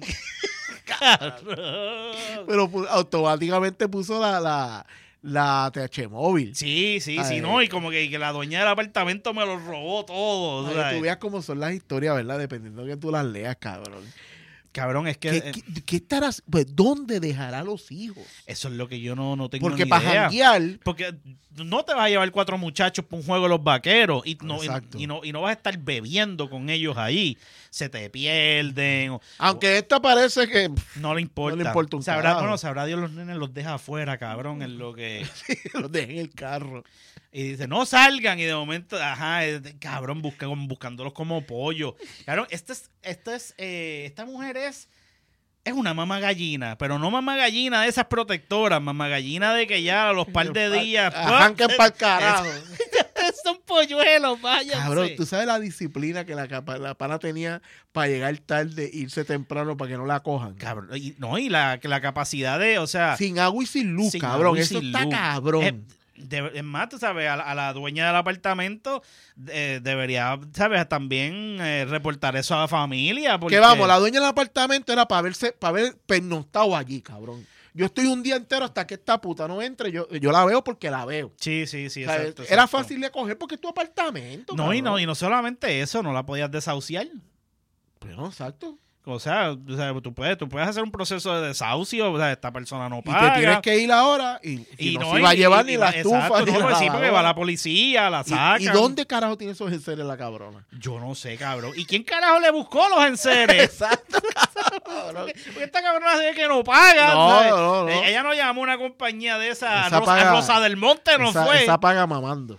Speaker 2: Pero pu- automáticamente puso la, la, la A T H móvil.
Speaker 1: Sí, sí,
Speaker 2: Ay.
Speaker 1: sí, no, y como que, que la dueña del apartamento me lo robó todo.
Speaker 2: Para
Speaker 1: ¿sabes?
Speaker 2: que tú veas cómo son las historias, ¿verdad? Dependiendo de que tú las leas, cabrón.
Speaker 1: Cabrón, es que
Speaker 2: ¿Qué,
Speaker 1: eh,
Speaker 2: qué, qué estarás, pues, ¿dónde dejará a los hijos?
Speaker 1: eso es lo que yo no, no tengo
Speaker 2: Porque
Speaker 1: ni
Speaker 2: para
Speaker 1: idea.
Speaker 2: janguear,
Speaker 1: Porque no te vas a llevar cuatro muchachos para un juego de los vaqueros y no, y,
Speaker 2: Exacto.
Speaker 1: y no, y no vas a estar bebiendo con ellos ahí. Se te pierden. o-
Speaker 2: aunque esta parece que pff,
Speaker 1: no le importa.
Speaker 2: No le importa un
Speaker 1: sabrá,
Speaker 2: carajo.
Speaker 1: bueno, sabrá Dios, los nenes los deja afuera, cabrón, en lo que...
Speaker 2: los dejen en el carro.
Speaker 1: Y dice, no salgan. Y de momento, ajá, es de- cabrón, busca, buscándolos como pollo. Cabrón, este es, este es, eh, esta mujer es... Es una mamá gallina, pero no mamá gallina de esas protectoras, mamá gallina de que ya a los par de días...
Speaker 2: Arranquen para el carajo.
Speaker 1: Son polluelos, váyanse.
Speaker 2: Cabrón, tú sabes la disciplina que la, capa- la pana tenía para llegar tarde, irse temprano para que no la cojan.
Speaker 1: Cabrón, y, no, y la, la capacidad de, o sea...
Speaker 2: Sin agua y sin luz,
Speaker 1: sin
Speaker 2: cabrón.
Speaker 1: agua y
Speaker 2: Eso
Speaker 1: sin
Speaker 2: está
Speaker 1: luz.
Speaker 2: cabrón.
Speaker 1: Eh, de- es más, tú sabes, a la, a la dueña del apartamento eh, debería, ¿sabes? También eh, reportar eso a la familia. Porque...
Speaker 2: Que vamos, la dueña del apartamento era para verse, para ver pernoctado allí, cabrón. Yo estoy un día entero hasta que esta puta no entre. Yo, yo la veo porque la veo.
Speaker 1: Sí, sí, sí,
Speaker 2: O sea,
Speaker 1: exacto,
Speaker 2: era
Speaker 1: exacto.
Speaker 2: fácil de coger porque es tu apartamento.
Speaker 1: No, y no,
Speaker 2: cabrón.
Speaker 1: y no solamente eso, no la podías desahuciar.
Speaker 2: Pero exacto.
Speaker 1: O sea, o sea, tú puedes, tú puedes hacer un proceso de desahucio, o sea, esta persona no
Speaker 2: Y
Speaker 1: paga.
Speaker 2: te tienes que ir ahora y, y
Speaker 1: y
Speaker 2: no,
Speaker 1: no,
Speaker 2: se iba a
Speaker 1: y-
Speaker 2: llevar
Speaker 1: y-
Speaker 2: ni
Speaker 1: y
Speaker 2: la
Speaker 1: va-
Speaker 2: estufa
Speaker 1: exacto,
Speaker 2: ni
Speaker 1: no,
Speaker 2: la
Speaker 1: pues sí, porque va
Speaker 2: lavadora.
Speaker 1: la policía, la
Speaker 2: ¿Y-
Speaker 1: sacan.
Speaker 2: ¿Y, dónde carajo tiene esos enseres la cabrona?
Speaker 1: Yo no sé, cabrón. ¿Y quién carajo le buscó los enseres?
Speaker 2: Exacto, cabrón.
Speaker 1: Porque esta cabrona se ve que no paga.
Speaker 2: No,
Speaker 1: ¿sabes?
Speaker 2: no, no.
Speaker 1: Eh, Ella no llamó a una compañía de esa,
Speaker 2: Esa
Speaker 1: Rosa,
Speaker 2: paga-
Speaker 1: Rosa del Monte, no
Speaker 2: esa,
Speaker 1: fue.
Speaker 2: esa paga mamando.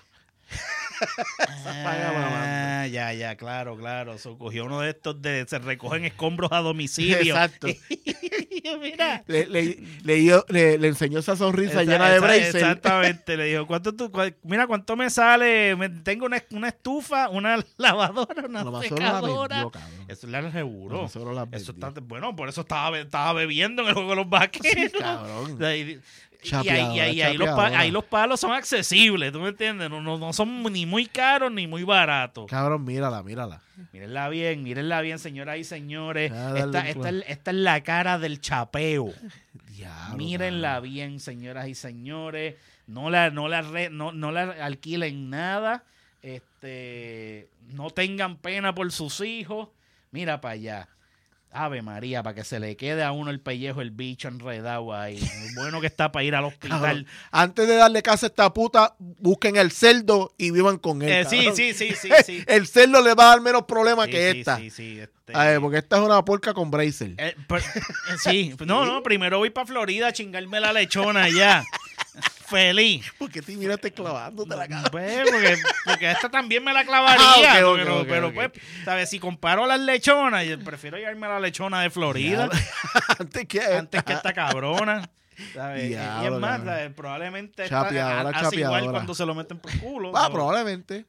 Speaker 2: paga
Speaker 1: Ah, ya, ya, claro, claro. So, cogió uno de estos de se recogen escombros a domicilio.
Speaker 2: Exacto.
Speaker 1: Mira.
Speaker 2: Le, le, le, dio- le- le enseñó esa sonrisa
Speaker 1: Esa-
Speaker 2: llena de
Speaker 1: esa-
Speaker 2: braces.
Speaker 1: Exactamente. Le dijo, ¿cuánto tú, cua- mira, ¿cuánto me sale? Me- tengo una, una estufa, una lavadora, una
Speaker 2: A lo más solo la
Speaker 1: secadora.
Speaker 2: vendió, cabrón.
Speaker 1: Eso le
Speaker 2: A lo
Speaker 1: aseguró.
Speaker 2: más solo la
Speaker 1: Eso
Speaker 2: vendió.
Speaker 1: está, bueno, por eso estaba, be- estaba bebiendo en el juego de los vaqueros.
Speaker 2: Sí, cabrón.
Speaker 1: O sea, y- y ahí,
Speaker 2: Chapeadora,
Speaker 1: y ahí- ahí los pa-
Speaker 2: chapeadora.
Speaker 1: ahí los palos son accesibles, ¿tú me entiendes? No, no, no son ni muy caros ni muy baratos.
Speaker 2: Cabrón, mírala, mírala.
Speaker 1: Mírenla bien, mírenla bien, señoras y señores.
Speaker 2: Ah, dale
Speaker 1: Esta,
Speaker 2: un
Speaker 1: esta,
Speaker 2: plan.
Speaker 1: es- esta es la cara del chapeo.
Speaker 2: Diablo,
Speaker 1: Mírenla
Speaker 2: cabrón.
Speaker 1: bien, señoras y señores. No la, no la, re- no, no la alquilen nada. Este, no tengan pena por sus hijos. Mira para allá. Ave María, para que se le quede a uno el pellejo, el bicho enredado ahí. Bueno que está para ir al hospital.
Speaker 2: Cabrón, antes de darle casa a esta puta, busquen el cerdo y vivan con él.
Speaker 1: Eh, sí,
Speaker 2: cabrón.
Speaker 1: sí, sí, sí, sí.
Speaker 2: El cerdo le va a dar menos problemas
Speaker 1: Sí,
Speaker 2: que
Speaker 1: sí,
Speaker 2: esta.
Speaker 1: sí, sí, este,
Speaker 2: A ver, porque esta es una porca con bracer.
Speaker 1: eh, pero- eh, sí, no, no, primero voy para Florida a chingarme la lechona allá. Feliz.
Speaker 2: ¿Por qué te miraste clavándote la cara?
Speaker 1: Pues, porque, porque esta también me la clavaría.
Speaker 2: Ah, ok, ok,
Speaker 1: pero,
Speaker 2: ok,
Speaker 1: pero,
Speaker 2: ok.
Speaker 1: pues, ¿sabes? Si comparo las lechonas, yo prefiero llevarme la lechona de Florida
Speaker 2: Antes que
Speaker 1: antes que esta cabrona. ¿Sabes?
Speaker 2: Diablo,
Speaker 1: y es más,
Speaker 2: cabrón.
Speaker 1: ¿sabes? Probablemente esta,
Speaker 2: Chapeadora,
Speaker 1: ha- hace igual
Speaker 2: chapeadora.
Speaker 1: cuando se lo meten por culo.
Speaker 2: Ah,
Speaker 1: ¿sabes?
Speaker 2: probablemente.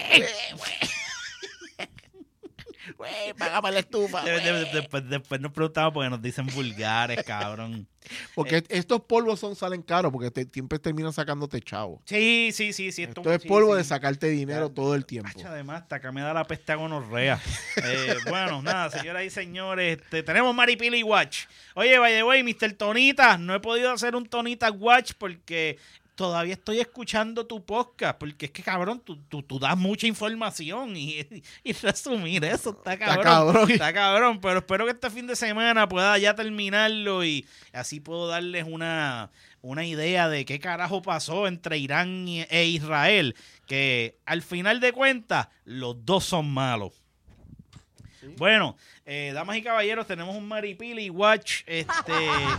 Speaker 2: Güey, págame la estufa.
Speaker 1: De- de-
Speaker 2: güey.
Speaker 1: después, después nos preguntamos porque nos dicen vulgares, cabrón.
Speaker 2: Porque estos polvos son salen caros porque te, siempre terminan sacándote chavo.
Speaker 1: Sí, sí, sí, sí.
Speaker 2: Esto es
Speaker 1: sí,
Speaker 2: polvo
Speaker 1: sí.
Speaker 2: de sacarte dinero
Speaker 1: Ya,
Speaker 2: todo el tiempo.
Speaker 1: Hacha, además, hasta acá me da la peste a gonorrea. Eh, bueno, nada, señoras y señores, este, tenemos Maripili Watch. Oye, by the way, mister Tonita, no he podido hacer un Tonita Watch porque todavía estoy escuchando tu podcast, porque es que, cabrón, tú, tú, tú das mucha información y, y resumir eso está cabrón.
Speaker 2: cabrón.
Speaker 1: Está cabrón, pero espero que este fin de semana pueda ya terminarlo y así puedo darles una, una idea de qué carajo pasó entre Irán y- e Israel, que al final de cuentas los dos son malos. Bueno, eh, damas y caballeros, tenemos un Maripili Watch, este...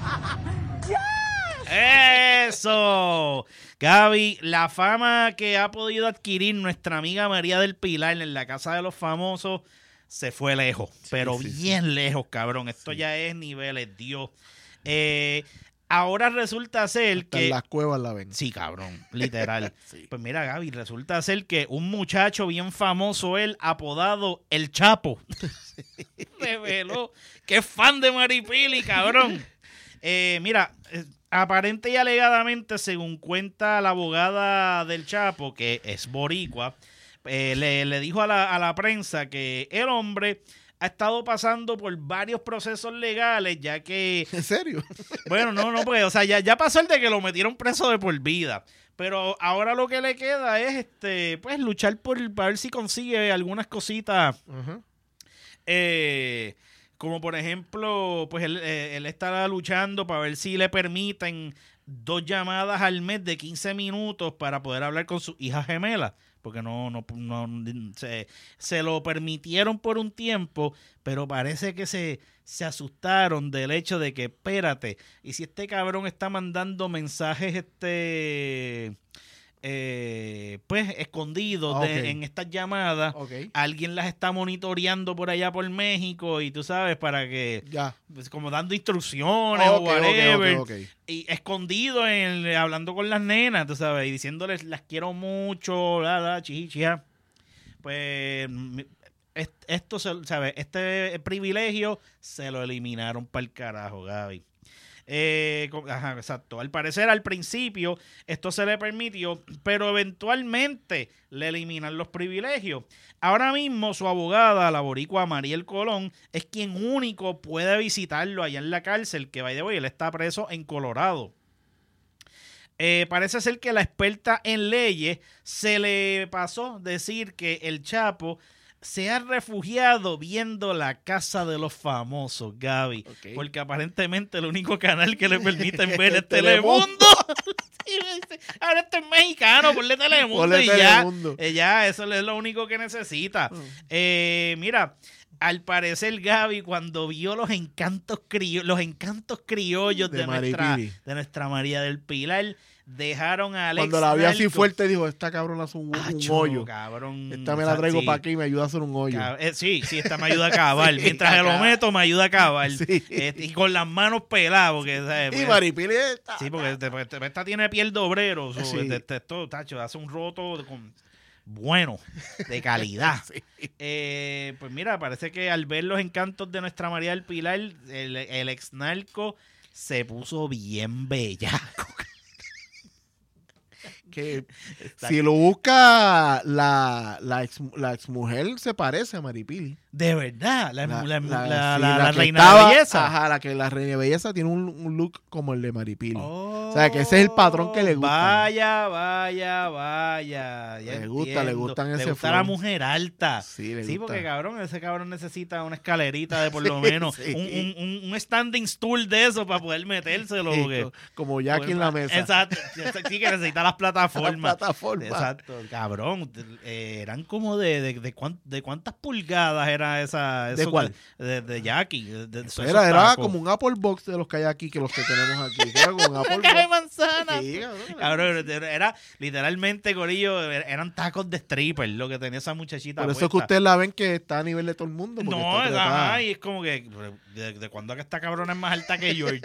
Speaker 1: ¡Eso! Gaby, la fama que ha podido adquirir nuestra amiga María del Pilar en la Casa de los Famosos se fue lejos, pero
Speaker 2: sí, sí.
Speaker 1: bien lejos, cabrón. Esto ya es niveles, Dios. Eh, Ahora resulta ser
Speaker 2: Hasta
Speaker 1: que...
Speaker 2: en las cuevas la ven.
Speaker 1: Sí, cabrón, literal.
Speaker 2: Sí.
Speaker 1: Pues mira, Gaby, resulta ser que un muchacho bien famoso, él, apodado El Chapo, reveló que es fan de Maripili, cabrón. Eh, mira, eh, aparente y alegadamente, según cuenta la abogada del Chapo, que es boricua, eh, le, le dijo a la, a la prensa que el hombre ha estado pasando por varios procesos legales, ya que...
Speaker 2: ¿En serio?
Speaker 1: Bueno, no, no, pues, o sea, ya, ya pasó el de que lo metieron preso de por vida. Pero ahora lo que le queda es, este, pues, luchar por, para ver si consigue algunas cositas,
Speaker 2: Ajá.
Speaker 1: eh, como por ejemplo, pues él, eh, él estará luchando para ver si le permiten dos llamadas al mes de quince minutos para poder hablar con su hija gemela. Porque no, no, no se, se lo permitieron por un tiempo, pero parece que se, se asustaron del hecho de que, espérate, y si este cabrón está mandando mensajes, este, eh, pues, escondidos
Speaker 2: Ah,
Speaker 1: de,
Speaker 2: ok.
Speaker 1: en estas llamadas,
Speaker 2: Ok.
Speaker 1: alguien las está monitoreando por allá por México y tú sabes, para que,
Speaker 2: Ya.
Speaker 1: pues, como dando instrucciones
Speaker 2: Ah,
Speaker 1: o
Speaker 2: ok, ok,
Speaker 1: whatever.
Speaker 2: ok, ok.
Speaker 1: Y escondido en el- hablando con las nenas, tú sabes, y diciéndoles las quiero mucho, la, la, chiji, chija. Pues mi- est- esto, se, ¿sabes? Este privilegio se lo eliminaron para el carajo, Gaby. Eh, co- ajá, exacto. Al parecer, al principio, esto se le permitió, pero eventualmente le eliminan los privilegios. Ahora mismo, su abogada, la boricua Mariel Colón, es quien único puede visitarlo allá en la cárcel, que, by the way, él está preso en Colorado. Eh, parece ser que la experta en leyes se le pasó decir que el Chapo se ha refugiado viendo La Casa de los Famosos, Gaby.
Speaker 2: Ok.
Speaker 1: Porque aparentemente el único canal que le permiten ver es
Speaker 2: Telemundo.
Speaker 1: Telemundo. Y me dice, ahora este es mexicano, ponle Telemundo
Speaker 2: Ponle
Speaker 1: y
Speaker 2: Telemundo.
Speaker 1: ya. Eh, ya, eso es lo único que necesita. Eh, mira, al parecer Gaby, cuando vio los encantos criollos, los encantos criollos de,
Speaker 2: De
Speaker 1: nuestra,
Speaker 2: Maripili.
Speaker 1: de nuestra María del Pilar, dejaron a Alex
Speaker 2: Cuando la vi así
Speaker 1: Narco.
Speaker 2: fuerte, dijo, esta cabrona hace un, un
Speaker 1: Acho,
Speaker 2: hoyo.
Speaker 1: cabrón.
Speaker 2: Esta me la traigo
Speaker 1: Sí.
Speaker 2: para aquí y me ayuda a hacer un hoyo.
Speaker 1: Cab- eh, sí, sí, esta me ayuda a cavar.
Speaker 2: Sí,
Speaker 1: Mientras se lo
Speaker 2: acá.
Speaker 1: meto, me ayuda a cavar.
Speaker 2: Sí.
Speaker 1: Este, y con las manos peladas, porque, ¿sabes?
Speaker 2: Y
Speaker 1: Pues,
Speaker 2: Maripili está...
Speaker 1: sí, porque este- este- esta tiene piel de obrero. so,
Speaker 2: Sí.
Speaker 1: este- este- esto, tacho, hace un roto de- con, bueno, de calidad.
Speaker 2: Sí.
Speaker 1: Eh, pues mira, parece que al ver los encantos de nuestra María del Pilar, el, el ex narco se puso bien bellaco.
Speaker 2: Que si lo busca la, la, ex, la exmujer se parece a Maripili.
Speaker 1: De verdad, la, la, la,
Speaker 2: sí,
Speaker 1: la- la
Speaker 2: que
Speaker 1: reina
Speaker 2: estaba-
Speaker 1: de belleza.
Speaker 2: Ajá, la que la reina de belleza tiene un, un look como el de Maripili.
Speaker 1: Oh,
Speaker 2: O sea, que ese es el patrón que le gusta.
Speaker 1: Vaya, vaya, vaya. Ya
Speaker 2: Le gusta, le
Speaker 1: entiendo.
Speaker 2: gustan
Speaker 1: Le
Speaker 2: ese
Speaker 1: gusta la
Speaker 2: flow.
Speaker 1: mujer alta.
Speaker 2: Sí, le
Speaker 1: Sí,
Speaker 2: gusta.
Speaker 1: porque cabrón, ese cabrón necesita una escalerita de por lo
Speaker 2: Sí,
Speaker 1: menos.
Speaker 2: sí.
Speaker 1: Un, un, un, un standing stool de eso para poder metérselo.
Speaker 2: Sí,
Speaker 1: porque-
Speaker 2: co- como Jackie en la mesa.
Speaker 1: Exacto. Sí, que necesita las plataformas.
Speaker 2: La plataforma.
Speaker 1: Exacto, cabrón. eh, eran como de, de, de, cuán- de cuántas pulgadas era esa.
Speaker 2: ¿De
Speaker 1: eso
Speaker 2: cuál?
Speaker 1: que- De, de Jackie. de- de esos
Speaker 2: Era, era
Speaker 1: tacos.
Speaker 2: como un Apple Box de los que hay aquí, que los que tenemos aquí. Era como un Apple
Speaker 1: Una caja de
Speaker 2: Box.
Speaker 1: manzana.
Speaker 2: Sí, cabrón.
Speaker 1: Cabrón, era, era literalmente, Corillo, eran tacos de stripper lo que tenía esa muchachita.
Speaker 2: Por eso es que
Speaker 1: puesta.
Speaker 2: ustedes la ven que está a nivel de todo el mundo. porque
Speaker 1: No,
Speaker 2: está
Speaker 1: es,
Speaker 2: trepada.
Speaker 1: ajá, y es como que, ¿de, de cuándo que esta cabrona es más alta que George?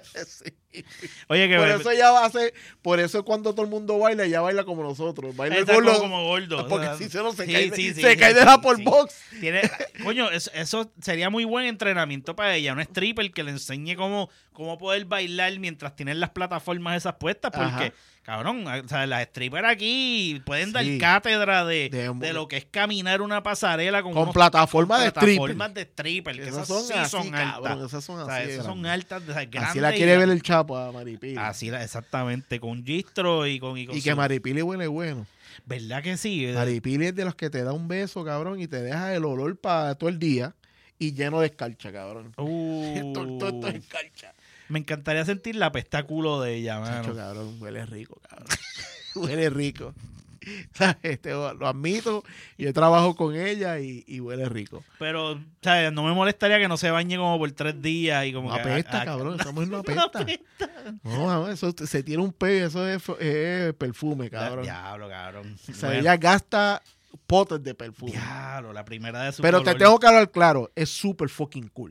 Speaker 2: Sí.
Speaker 1: Oye, que
Speaker 2: Por eso ella va a hacer, por eso cuando todo el mundo baila, ella baila como nosotros. Baila el
Speaker 1: está
Speaker 2: gordo,
Speaker 1: como, como gordo.
Speaker 2: porque
Speaker 1: o sea,
Speaker 2: si se no se
Speaker 1: sí,
Speaker 2: cae, de-
Speaker 1: sí, sí,
Speaker 2: se
Speaker 1: sí,
Speaker 2: cae
Speaker 1: sí,
Speaker 2: de la Apple
Speaker 1: sí.
Speaker 2: Box.
Speaker 1: Tiene, coño, eso, eso sería muy buen entrenamiento para ella, un stripper que le enseñe cómo, cómo poder bailar mientras tienen las plataformas esas puestas, porque,
Speaker 2: Ajá.
Speaker 1: cabrón, o sea, las strippers aquí pueden dar
Speaker 2: Sí.
Speaker 1: cátedra de,
Speaker 2: De-
Speaker 1: de lo que es caminar una pasarela con,
Speaker 2: Con
Speaker 1: unos-
Speaker 2: plataforma de stripper.
Speaker 1: plataformas de stripper, que
Speaker 2: Esas
Speaker 1: esas
Speaker 2: son
Speaker 1: sí
Speaker 2: así,
Speaker 1: son
Speaker 2: cabrón,
Speaker 1: altas.
Speaker 2: esas son
Speaker 1: O sea,
Speaker 2: así de
Speaker 1: esas son
Speaker 2: grandes.
Speaker 1: altas, o sea, grandes.
Speaker 2: Así la
Speaker 1: y
Speaker 2: quiere ver
Speaker 1: grandes.
Speaker 2: el Chapo a Maripili.
Speaker 1: Así, la- exactamente, con gistro y con... Y, con
Speaker 2: Y que
Speaker 1: su-
Speaker 2: Maripili huele bueno.
Speaker 1: ¿Verdad que sí?
Speaker 2: Maripili es de los que te da un beso, cabrón, y te deja el olor para todo el día y lleno de escarcha, cabrón.
Speaker 1: Uh,
Speaker 2: Todo- todo esto es escarcha.
Speaker 1: me encantaría sentir la pestaculo de ella,
Speaker 2: Chacho,
Speaker 1: mano.
Speaker 2: cabrón, huele rico, cabrón. Huele rico. ¿Sabes? Este, lo admito, yo trabajo con ella y, y huele rico.
Speaker 1: Pero, ¿sabes? No me molestaría que no se bañe como por tres días y como
Speaker 2: No
Speaker 1: que...
Speaker 2: apesta,
Speaker 1: ah,
Speaker 2: cabrón,
Speaker 1: ah,
Speaker 2: estamos en una
Speaker 1: no
Speaker 2: apesta.
Speaker 1: apesta.
Speaker 2: No, no, eso se tiene un pe, eso es, es perfume, cabrón.
Speaker 1: Diablo, cabrón.
Speaker 2: O sea,
Speaker 1: Bueno,
Speaker 2: ella gasta potes de perfume.
Speaker 1: diablo, la primera de su
Speaker 2: Pero te
Speaker 1: color.
Speaker 2: tengo que hablar claro, es súper fucking cool.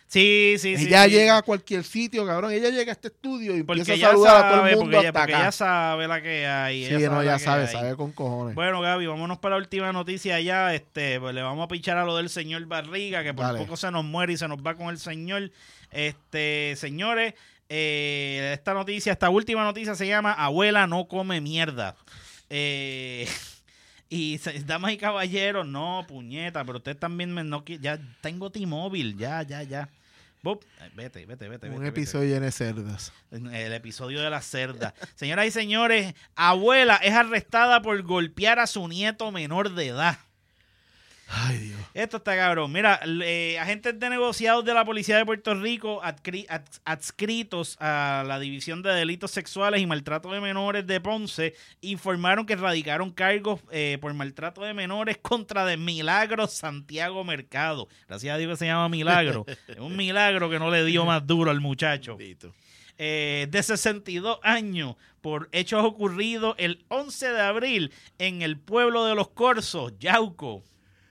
Speaker 1: Sí, sí, sí.
Speaker 2: Ella
Speaker 1: sí.
Speaker 2: llega a cualquier sitio, cabrón. Ella llega a este estudio y
Speaker 1: Porque
Speaker 2: empieza a
Speaker 1: ella
Speaker 2: saludar a todo
Speaker 1: sabe,
Speaker 2: el
Speaker 1: porque
Speaker 2: mundo
Speaker 1: ella,
Speaker 2: hasta
Speaker 1: porque
Speaker 2: acá.
Speaker 1: ella sabe la que hay.
Speaker 2: Sí,
Speaker 1: ella
Speaker 2: no,
Speaker 1: sabe
Speaker 2: ya
Speaker 1: la que
Speaker 2: sabe,
Speaker 1: hay.
Speaker 2: sabe con cojones.
Speaker 1: Bueno, Gaby, vámonos para la última noticia ya. Este, pues le vamos a pichar a lo del señor Barriga, que por
Speaker 2: Dale.
Speaker 1: poco se nos muere y se nos va con el señor. Este, señores, eh, esta noticia, esta última noticia se llama Abuela no come mierda. Eh, y se- damas y caballeros, no, puñeta, pero ustedes también me no qui- ya tengo T-Mobile, ya, ya, ya. Bob, eh, vete, vete, vete.
Speaker 2: Un
Speaker 1: vete,
Speaker 2: episodio lleno de cerdas.
Speaker 1: vete. El episodio de la cerda. Señoras y señores, abuela es arrestada por golpear a su nieto menor de edad.
Speaker 2: Ay, Dios.
Speaker 1: Esto está cabrón. Mira, eh, agentes de negociados de la Policía de Puerto Rico adcri- ads- adscritos a la División de Delitos Sexuales y Maltrato de Menores de Ponce informaron que radicaron cargos eh, por maltrato de menores contra de Milagro Santiago Mercado. Gracias a Dios que se llama Milagro. Es un milagro que no le dio más duro al muchacho. Eh, de sesenta y dos años por hechos ocurridos el once de abril en el pueblo de Los Corzos, Yauco.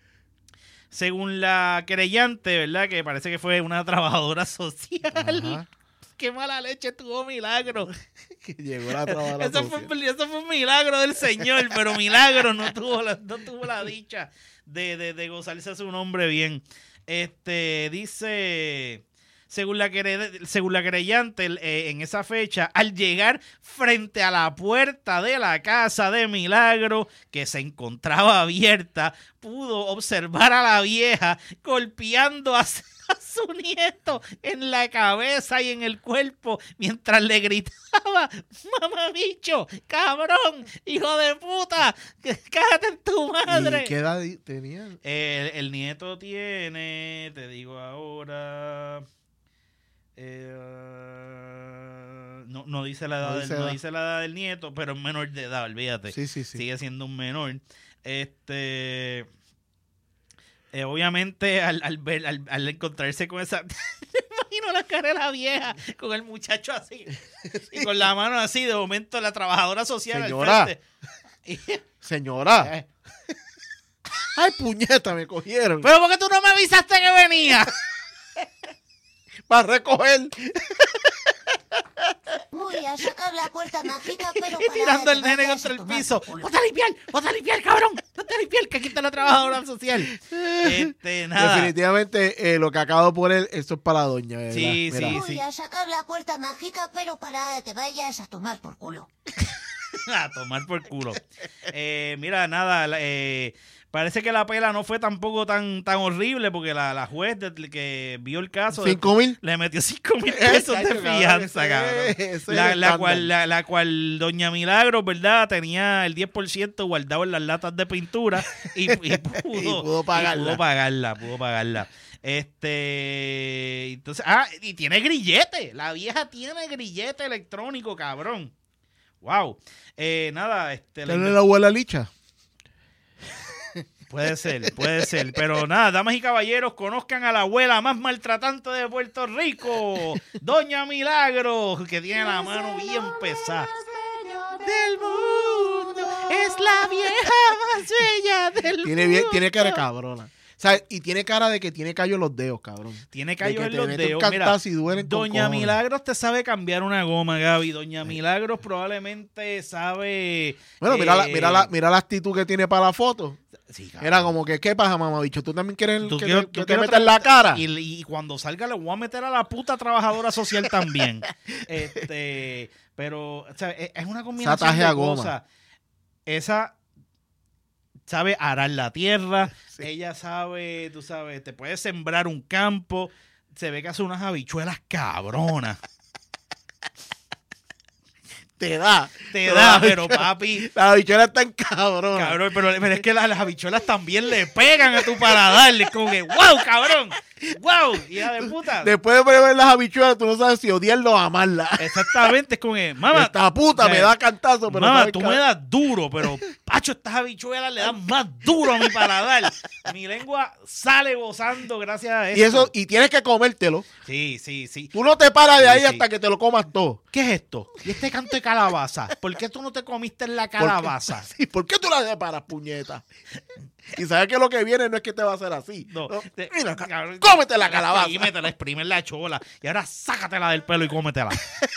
Speaker 1: Según la querellante, ¿verdad? Que parece que fue una trabajadora social.
Speaker 2: Ajá.
Speaker 1: Qué mala leche tuvo Milagro.
Speaker 2: Que llegó la trabajadora
Speaker 1: Eso
Speaker 2: social.
Speaker 1: fue, eso fue un milagro del Señor, pero Milagro no tuvo la, no tuvo la dicha de, de, de gozarse a su nombre bien. Este, dice... Según la, quere- según la querellante, eh, en esa fecha, al llegar frente a la puerta de la casa de Milagro, que se encontraba abierta, pudo observar a la vieja golpeando a, a su nieto en la cabeza y en el cuerpo, mientras le gritaba: "Mamá bicho, cabrón, hijo de puta, cállate en tu madre".
Speaker 2: ¿Y qué edad di- tenía?
Speaker 1: El, el nieto tiene, te digo ahora... Eh, no, no dice la edad,
Speaker 2: No
Speaker 1: del,
Speaker 2: dice
Speaker 1: no
Speaker 2: edad.
Speaker 1: dice la edad del nieto, pero es menor de edad, olvídate.
Speaker 2: Sí, sí, sí.
Speaker 1: Sigue siendo un menor. Este, eh, obviamente, al, al ver, al, al encontrarse con esa, me imagino la cara de la vieja con el muchacho así y con la mano así. De momento, la trabajadora social
Speaker 2: Señora.
Speaker 1: al frente. Y-
Speaker 2: Señora.
Speaker 1: Eh,
Speaker 2: Ay, puñeta, me cogieron.
Speaker 1: pero ¿por qué tú no me avisaste que venía?
Speaker 2: Para recoger.
Speaker 4: Voy a sacar la puerta mágica, pero
Speaker 1: Y
Speaker 4: para
Speaker 1: tirando el
Speaker 4: que
Speaker 1: nene
Speaker 4: vayas
Speaker 1: contra
Speaker 4: a
Speaker 1: el
Speaker 4: tomar
Speaker 1: piso.
Speaker 4: por culo.
Speaker 1: ¡Ponte a limpiar! ¡Ponte a limpiar, cabrón! ¡Ponte a limpiar! Que aquí está la trabajadora social. Este, nada.
Speaker 2: Definitivamente, eh, lo que acabo de poner, esto es para la doña, ¿verdad?
Speaker 1: Sí,
Speaker 2: Mira.
Speaker 1: sí.
Speaker 4: Voy a sacar la puerta mágica, pero para que te vayas a tomar por culo.
Speaker 1: A tomar por culo. Eh, mira, nada, la- eh, parece que la pela no fue tampoco tan, tan horrible porque la, la juez de- que vio el caso
Speaker 2: ¿Cinco mil?
Speaker 1: le metió cinco mil pesos de
Speaker 2: Chacho, cabrón,
Speaker 1: fianza,
Speaker 2: ese
Speaker 1: cabrón.
Speaker 2: es- ese es
Speaker 1: La,
Speaker 2: el
Speaker 1: la
Speaker 2: estándar.
Speaker 1: cual, la, la cual doña Milagro, ¿verdad? Tenía el diez por ciento guardado en las latas de pintura y, y pudo,
Speaker 2: Y pudo pagarla.
Speaker 1: y pudo pagarla, pudo pagarla. Este, entonces, ah, y tiene grillete. La vieja tiene grillete electrónico, cabrón. Wow. Eh, nada, este, la
Speaker 2: ¿Tiene la abuela Licha?
Speaker 1: puede ser, puede ser. Pero nada, damas y caballeros, conozcan a la abuela más maltratante de Puerto Rico, Doña Milagro, que tiene la mano bien pesada. Del mundo, es la vieja más bella del
Speaker 2: Tiene,
Speaker 1: mundo.
Speaker 2: bien, tiene cara de cabrona. O sea, y tiene cara de que tiene callo en los dedos, cabrón.
Speaker 1: Tiene
Speaker 2: De
Speaker 1: callos
Speaker 2: que
Speaker 1: en
Speaker 2: te
Speaker 1: los
Speaker 2: mete un
Speaker 1: dedos. Mira,
Speaker 2: cantazo y duelen con
Speaker 1: Doña
Speaker 2: cojones.
Speaker 1: Milagros te sabe cambiar una goma, Gaby. Doña Milagros probablemente sabe...
Speaker 2: Bueno, mira, la,
Speaker 1: eh,
Speaker 2: mira, la, mira la actitud que tiene para la foto.
Speaker 1: sí, cabrón.
Speaker 2: Era como que, ¿qué pasa, mamá bicho? ¿Tú también quieres
Speaker 1: Tú
Speaker 2: que,
Speaker 1: quiero-
Speaker 2: te,
Speaker 1: tú
Speaker 2: que te
Speaker 1: quiero
Speaker 2: metan
Speaker 1: tra-
Speaker 2: la cara?
Speaker 1: Y, y cuando salga le voy a meter a la puta trabajadora social también. este, pero, o sea, es es una combinación
Speaker 2: Ataje
Speaker 1: de
Speaker 2: a goma.
Speaker 1: cosas. Esa sabe arar la tierra,
Speaker 2: Sí.
Speaker 1: ella sabe, tú sabes, te puede sembrar un campo, se ve que hace unas habichuelas cabronas.
Speaker 2: Te da.
Speaker 1: Te da, pero papi,
Speaker 2: La bichuela está en cabrón.
Speaker 1: cabrón, pero, pero es que las, las habichuelas también le pegan a tu paladar, es como que, wow, cabrón, wow, hija de puta.
Speaker 2: Después de ver las habichuelas, tú no sabes si odiarlo o amarla.
Speaker 1: Exactamente, es como que, mamá,
Speaker 2: Esta puta
Speaker 1: o sea,
Speaker 2: me da cantazo, pero
Speaker 1: mamá,
Speaker 2: sabe
Speaker 1: tú
Speaker 2: ca-
Speaker 1: me das duro, pero Pacho, estas habichuelas le dan más duro a mi paladar. Mi lengua sale gozando gracias a esto.
Speaker 2: Y eso, y tienes que comértelo.
Speaker 1: Sí, sí, sí.
Speaker 2: Tú no te paras de
Speaker 1: Sí,
Speaker 2: ahí
Speaker 1: sí.
Speaker 2: hasta que te lo comas todo.
Speaker 1: ¿Qué es esto? ¿Y este canto de calabaza? ¿Por qué tú no te comiste la
Speaker 2: ¿Por qué-
Speaker 1: calabaza?
Speaker 2: Sí, ¿por qué tú la separas, puñeta? Y sabes que lo que viene no es que te va a hacer así.
Speaker 1: No,
Speaker 2: No,
Speaker 1: te-
Speaker 2: mira, ca-
Speaker 1: cabrón,
Speaker 2: cómete la calabaza.
Speaker 1: Exprímetela, exprime la chola. Y ahora sácatela del pelo y cómetela.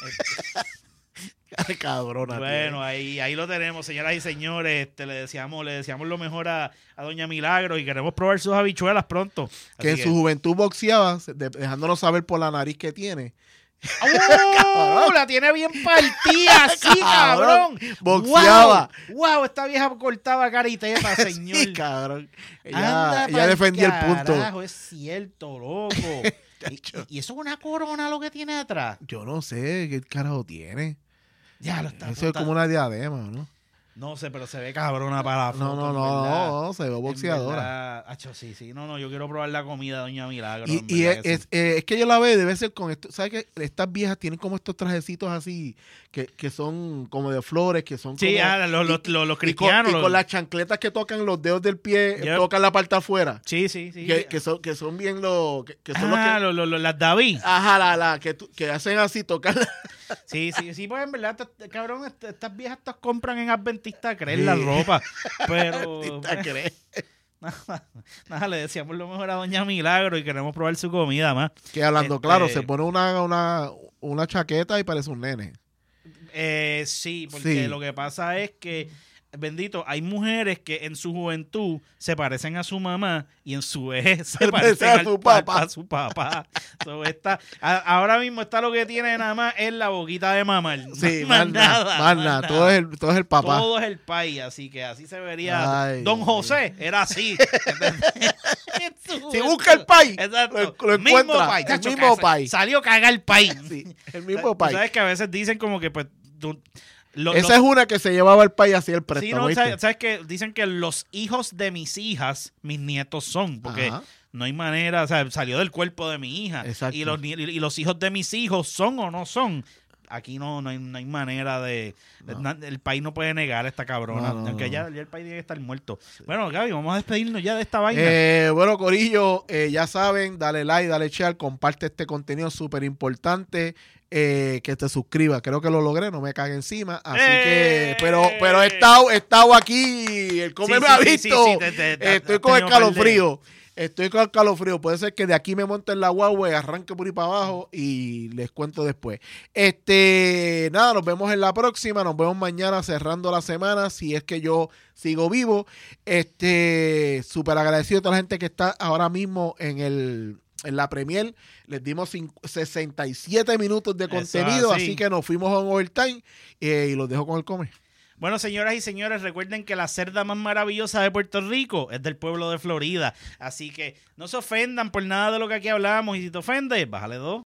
Speaker 2: Ay, cabrona.
Speaker 1: Bueno, ahí, ahí lo tenemos, señoras y señores. Este, le deseamos, le deseamos lo mejor a, a Doña Milagro y queremos probar sus habichuelas pronto.
Speaker 2: tío. Que en
Speaker 1: Así
Speaker 2: su juventud boxeaba, se- de- dejándonos saber por la nariz que tiene.
Speaker 1: ¡Oh! La tiene bien partida, sí, cabrón.
Speaker 2: Cabrón, boxeaba.
Speaker 1: Wow, wow, esta vieja cortaba cariteta, señor.
Speaker 2: Sí, cabrón. Ella,
Speaker 1: Anda
Speaker 2: ella
Speaker 1: pa'l
Speaker 2: defendía el punto.
Speaker 1: carajo, es cierto, loco. y, y- y eso es una corona lo que tiene atrás.
Speaker 2: Yo no sé qué carajo tiene.
Speaker 1: Ya lo está.
Speaker 2: Eso es como una diadema, ¿no?
Speaker 1: No sé, pero se ve cabrona para la foto.
Speaker 2: No, no,
Speaker 1: en
Speaker 2: no,
Speaker 1: verdad.
Speaker 2: no, no, se ve
Speaker 1: En
Speaker 2: boxeadora.
Speaker 1: verdad, acho, sí, sí. No, no, yo quiero probar la comida de Doña Milagro.
Speaker 2: Y,
Speaker 1: en
Speaker 2: y
Speaker 1: verdad
Speaker 2: es,
Speaker 1: que sí.
Speaker 2: es, eh, es que yo la veo, debe ser con esto. ¿Sabes qué? Estas viejas tienen como estos trajecitos así, que, que son como de flores, que son
Speaker 1: Sí,
Speaker 2: como.
Speaker 1: ah, los, los,
Speaker 2: y-
Speaker 1: los, los
Speaker 2: y con,
Speaker 1: cristianos.
Speaker 2: y
Speaker 1: los-
Speaker 2: con las chancletas que tocan los dedos del pie,
Speaker 1: Yep.
Speaker 2: tocan la parte afuera.
Speaker 1: Sí, sí, sí.
Speaker 2: Que, que son, que son bien los. Que, que son
Speaker 1: ah,
Speaker 2: los que.
Speaker 1: los, los, los- las David.
Speaker 2: Ajá, la, la, que, tú- que hacen así, tocan.
Speaker 1: Sí, sí, sí, pues en verdad, estas- cabrón, est- estas viejas estas compran en Adventista, creen
Speaker 2: Sí.
Speaker 1: la ropa. Pero.
Speaker 2: ¿Te crees?
Speaker 1: Nada, nada, le decíamos lo mejor a Doña Milagro y queremos probar su comida más.
Speaker 2: Que hablando
Speaker 1: Este-
Speaker 2: claro, se pone una, una, una chaqueta y parece un nene.
Speaker 1: Eh, sí, porque
Speaker 2: Sí.
Speaker 1: lo que pasa es que, bendito, hay mujeres que en su juventud se parecen a su mamá y en su vejez se
Speaker 2: Se
Speaker 1: parecen
Speaker 2: parecen a
Speaker 1: al
Speaker 2: su
Speaker 1: pa-
Speaker 2: papá.
Speaker 1: a su papá. So, esta- a- ahora mismo está lo que tiene nada más es la boquita de mamar.
Speaker 2: Sí,
Speaker 1: más,
Speaker 2: más nada, más nada. Todo es el, todo es el papá.
Speaker 1: Todo es el país, así que así se vería.
Speaker 2: Ay.
Speaker 1: Don José era así.
Speaker 2: Si busca el país,
Speaker 1: Exacto.
Speaker 2: lo- lo
Speaker 1: mismo
Speaker 2: encuentra,
Speaker 1: país.
Speaker 2: el
Speaker 1: Tacho,
Speaker 2: mismo
Speaker 1: que
Speaker 2: país.
Speaker 1: Salió a cagar el país.
Speaker 2: Sí, el mismo
Speaker 1: Tú
Speaker 2: país.
Speaker 1: sabes que a veces dicen como que pues tú- lo-
Speaker 2: Esa
Speaker 1: los-
Speaker 2: es una que se llevaba el país así el
Speaker 1: Sí,
Speaker 2: préstamo.
Speaker 1: no,
Speaker 2: ¿viste?
Speaker 1: sabes, sabes que dicen que los hijos de mis hijas, mis nietos son, porque
Speaker 2: Ajá.
Speaker 1: no hay manera, o sea, salió del cuerpo de mi hija.
Speaker 2: Exacto.
Speaker 1: Y los, ni- y los hijos de mis hijos son o no son. Aquí no, no, hay, no hay manera de... de-
Speaker 2: No.
Speaker 1: na- el país no puede negar a esta cabrona.
Speaker 2: No, no,
Speaker 1: aunque
Speaker 2: no.
Speaker 1: ya, ya el país tiene que estar muerto. Bueno, Gaby, vamos a despedirnos ya de esta vaina.
Speaker 2: Eh, bueno, Corillo, eh, ya saben, dale like, dale share, comparte este contenido súper importante. Eh, que te suscribas, creo que lo logré, no me cague encima. Así
Speaker 1: ¡Eh!
Speaker 2: que, pero, pero he estado, he estado aquí, el come
Speaker 1: Sí,
Speaker 2: me
Speaker 1: sí,
Speaker 2: ha
Speaker 1: sí,
Speaker 2: visto.
Speaker 1: sí, sí, te- te- te-
Speaker 2: Estoy
Speaker 1: has
Speaker 2: con
Speaker 1: tenido par de-
Speaker 2: escalofrío. Estoy con escalofrío. Puede ser que de aquí me monte en la guagua y arranque por ahí para abajo y les cuento después. Este, nada, nos vemos en la próxima. Nos vemos mañana cerrando la semana. Si es que yo sigo vivo. Este, súper agradecido a toda la gente que está ahora mismo en el en la Premier. Les dimos cin- sesenta y siete minutos de
Speaker 1: Eso
Speaker 2: contenido,
Speaker 1: así.
Speaker 2: así que nos fuimos a un overtime eh, y los dejo con el come.
Speaker 1: Bueno, señoras y señores, recuerden que la cerda más maravillosa de Puerto Rico es del pueblo de Florida. Así que no se ofendan por nada de lo que aquí hablamos. Y si te ofendes, bájale dos.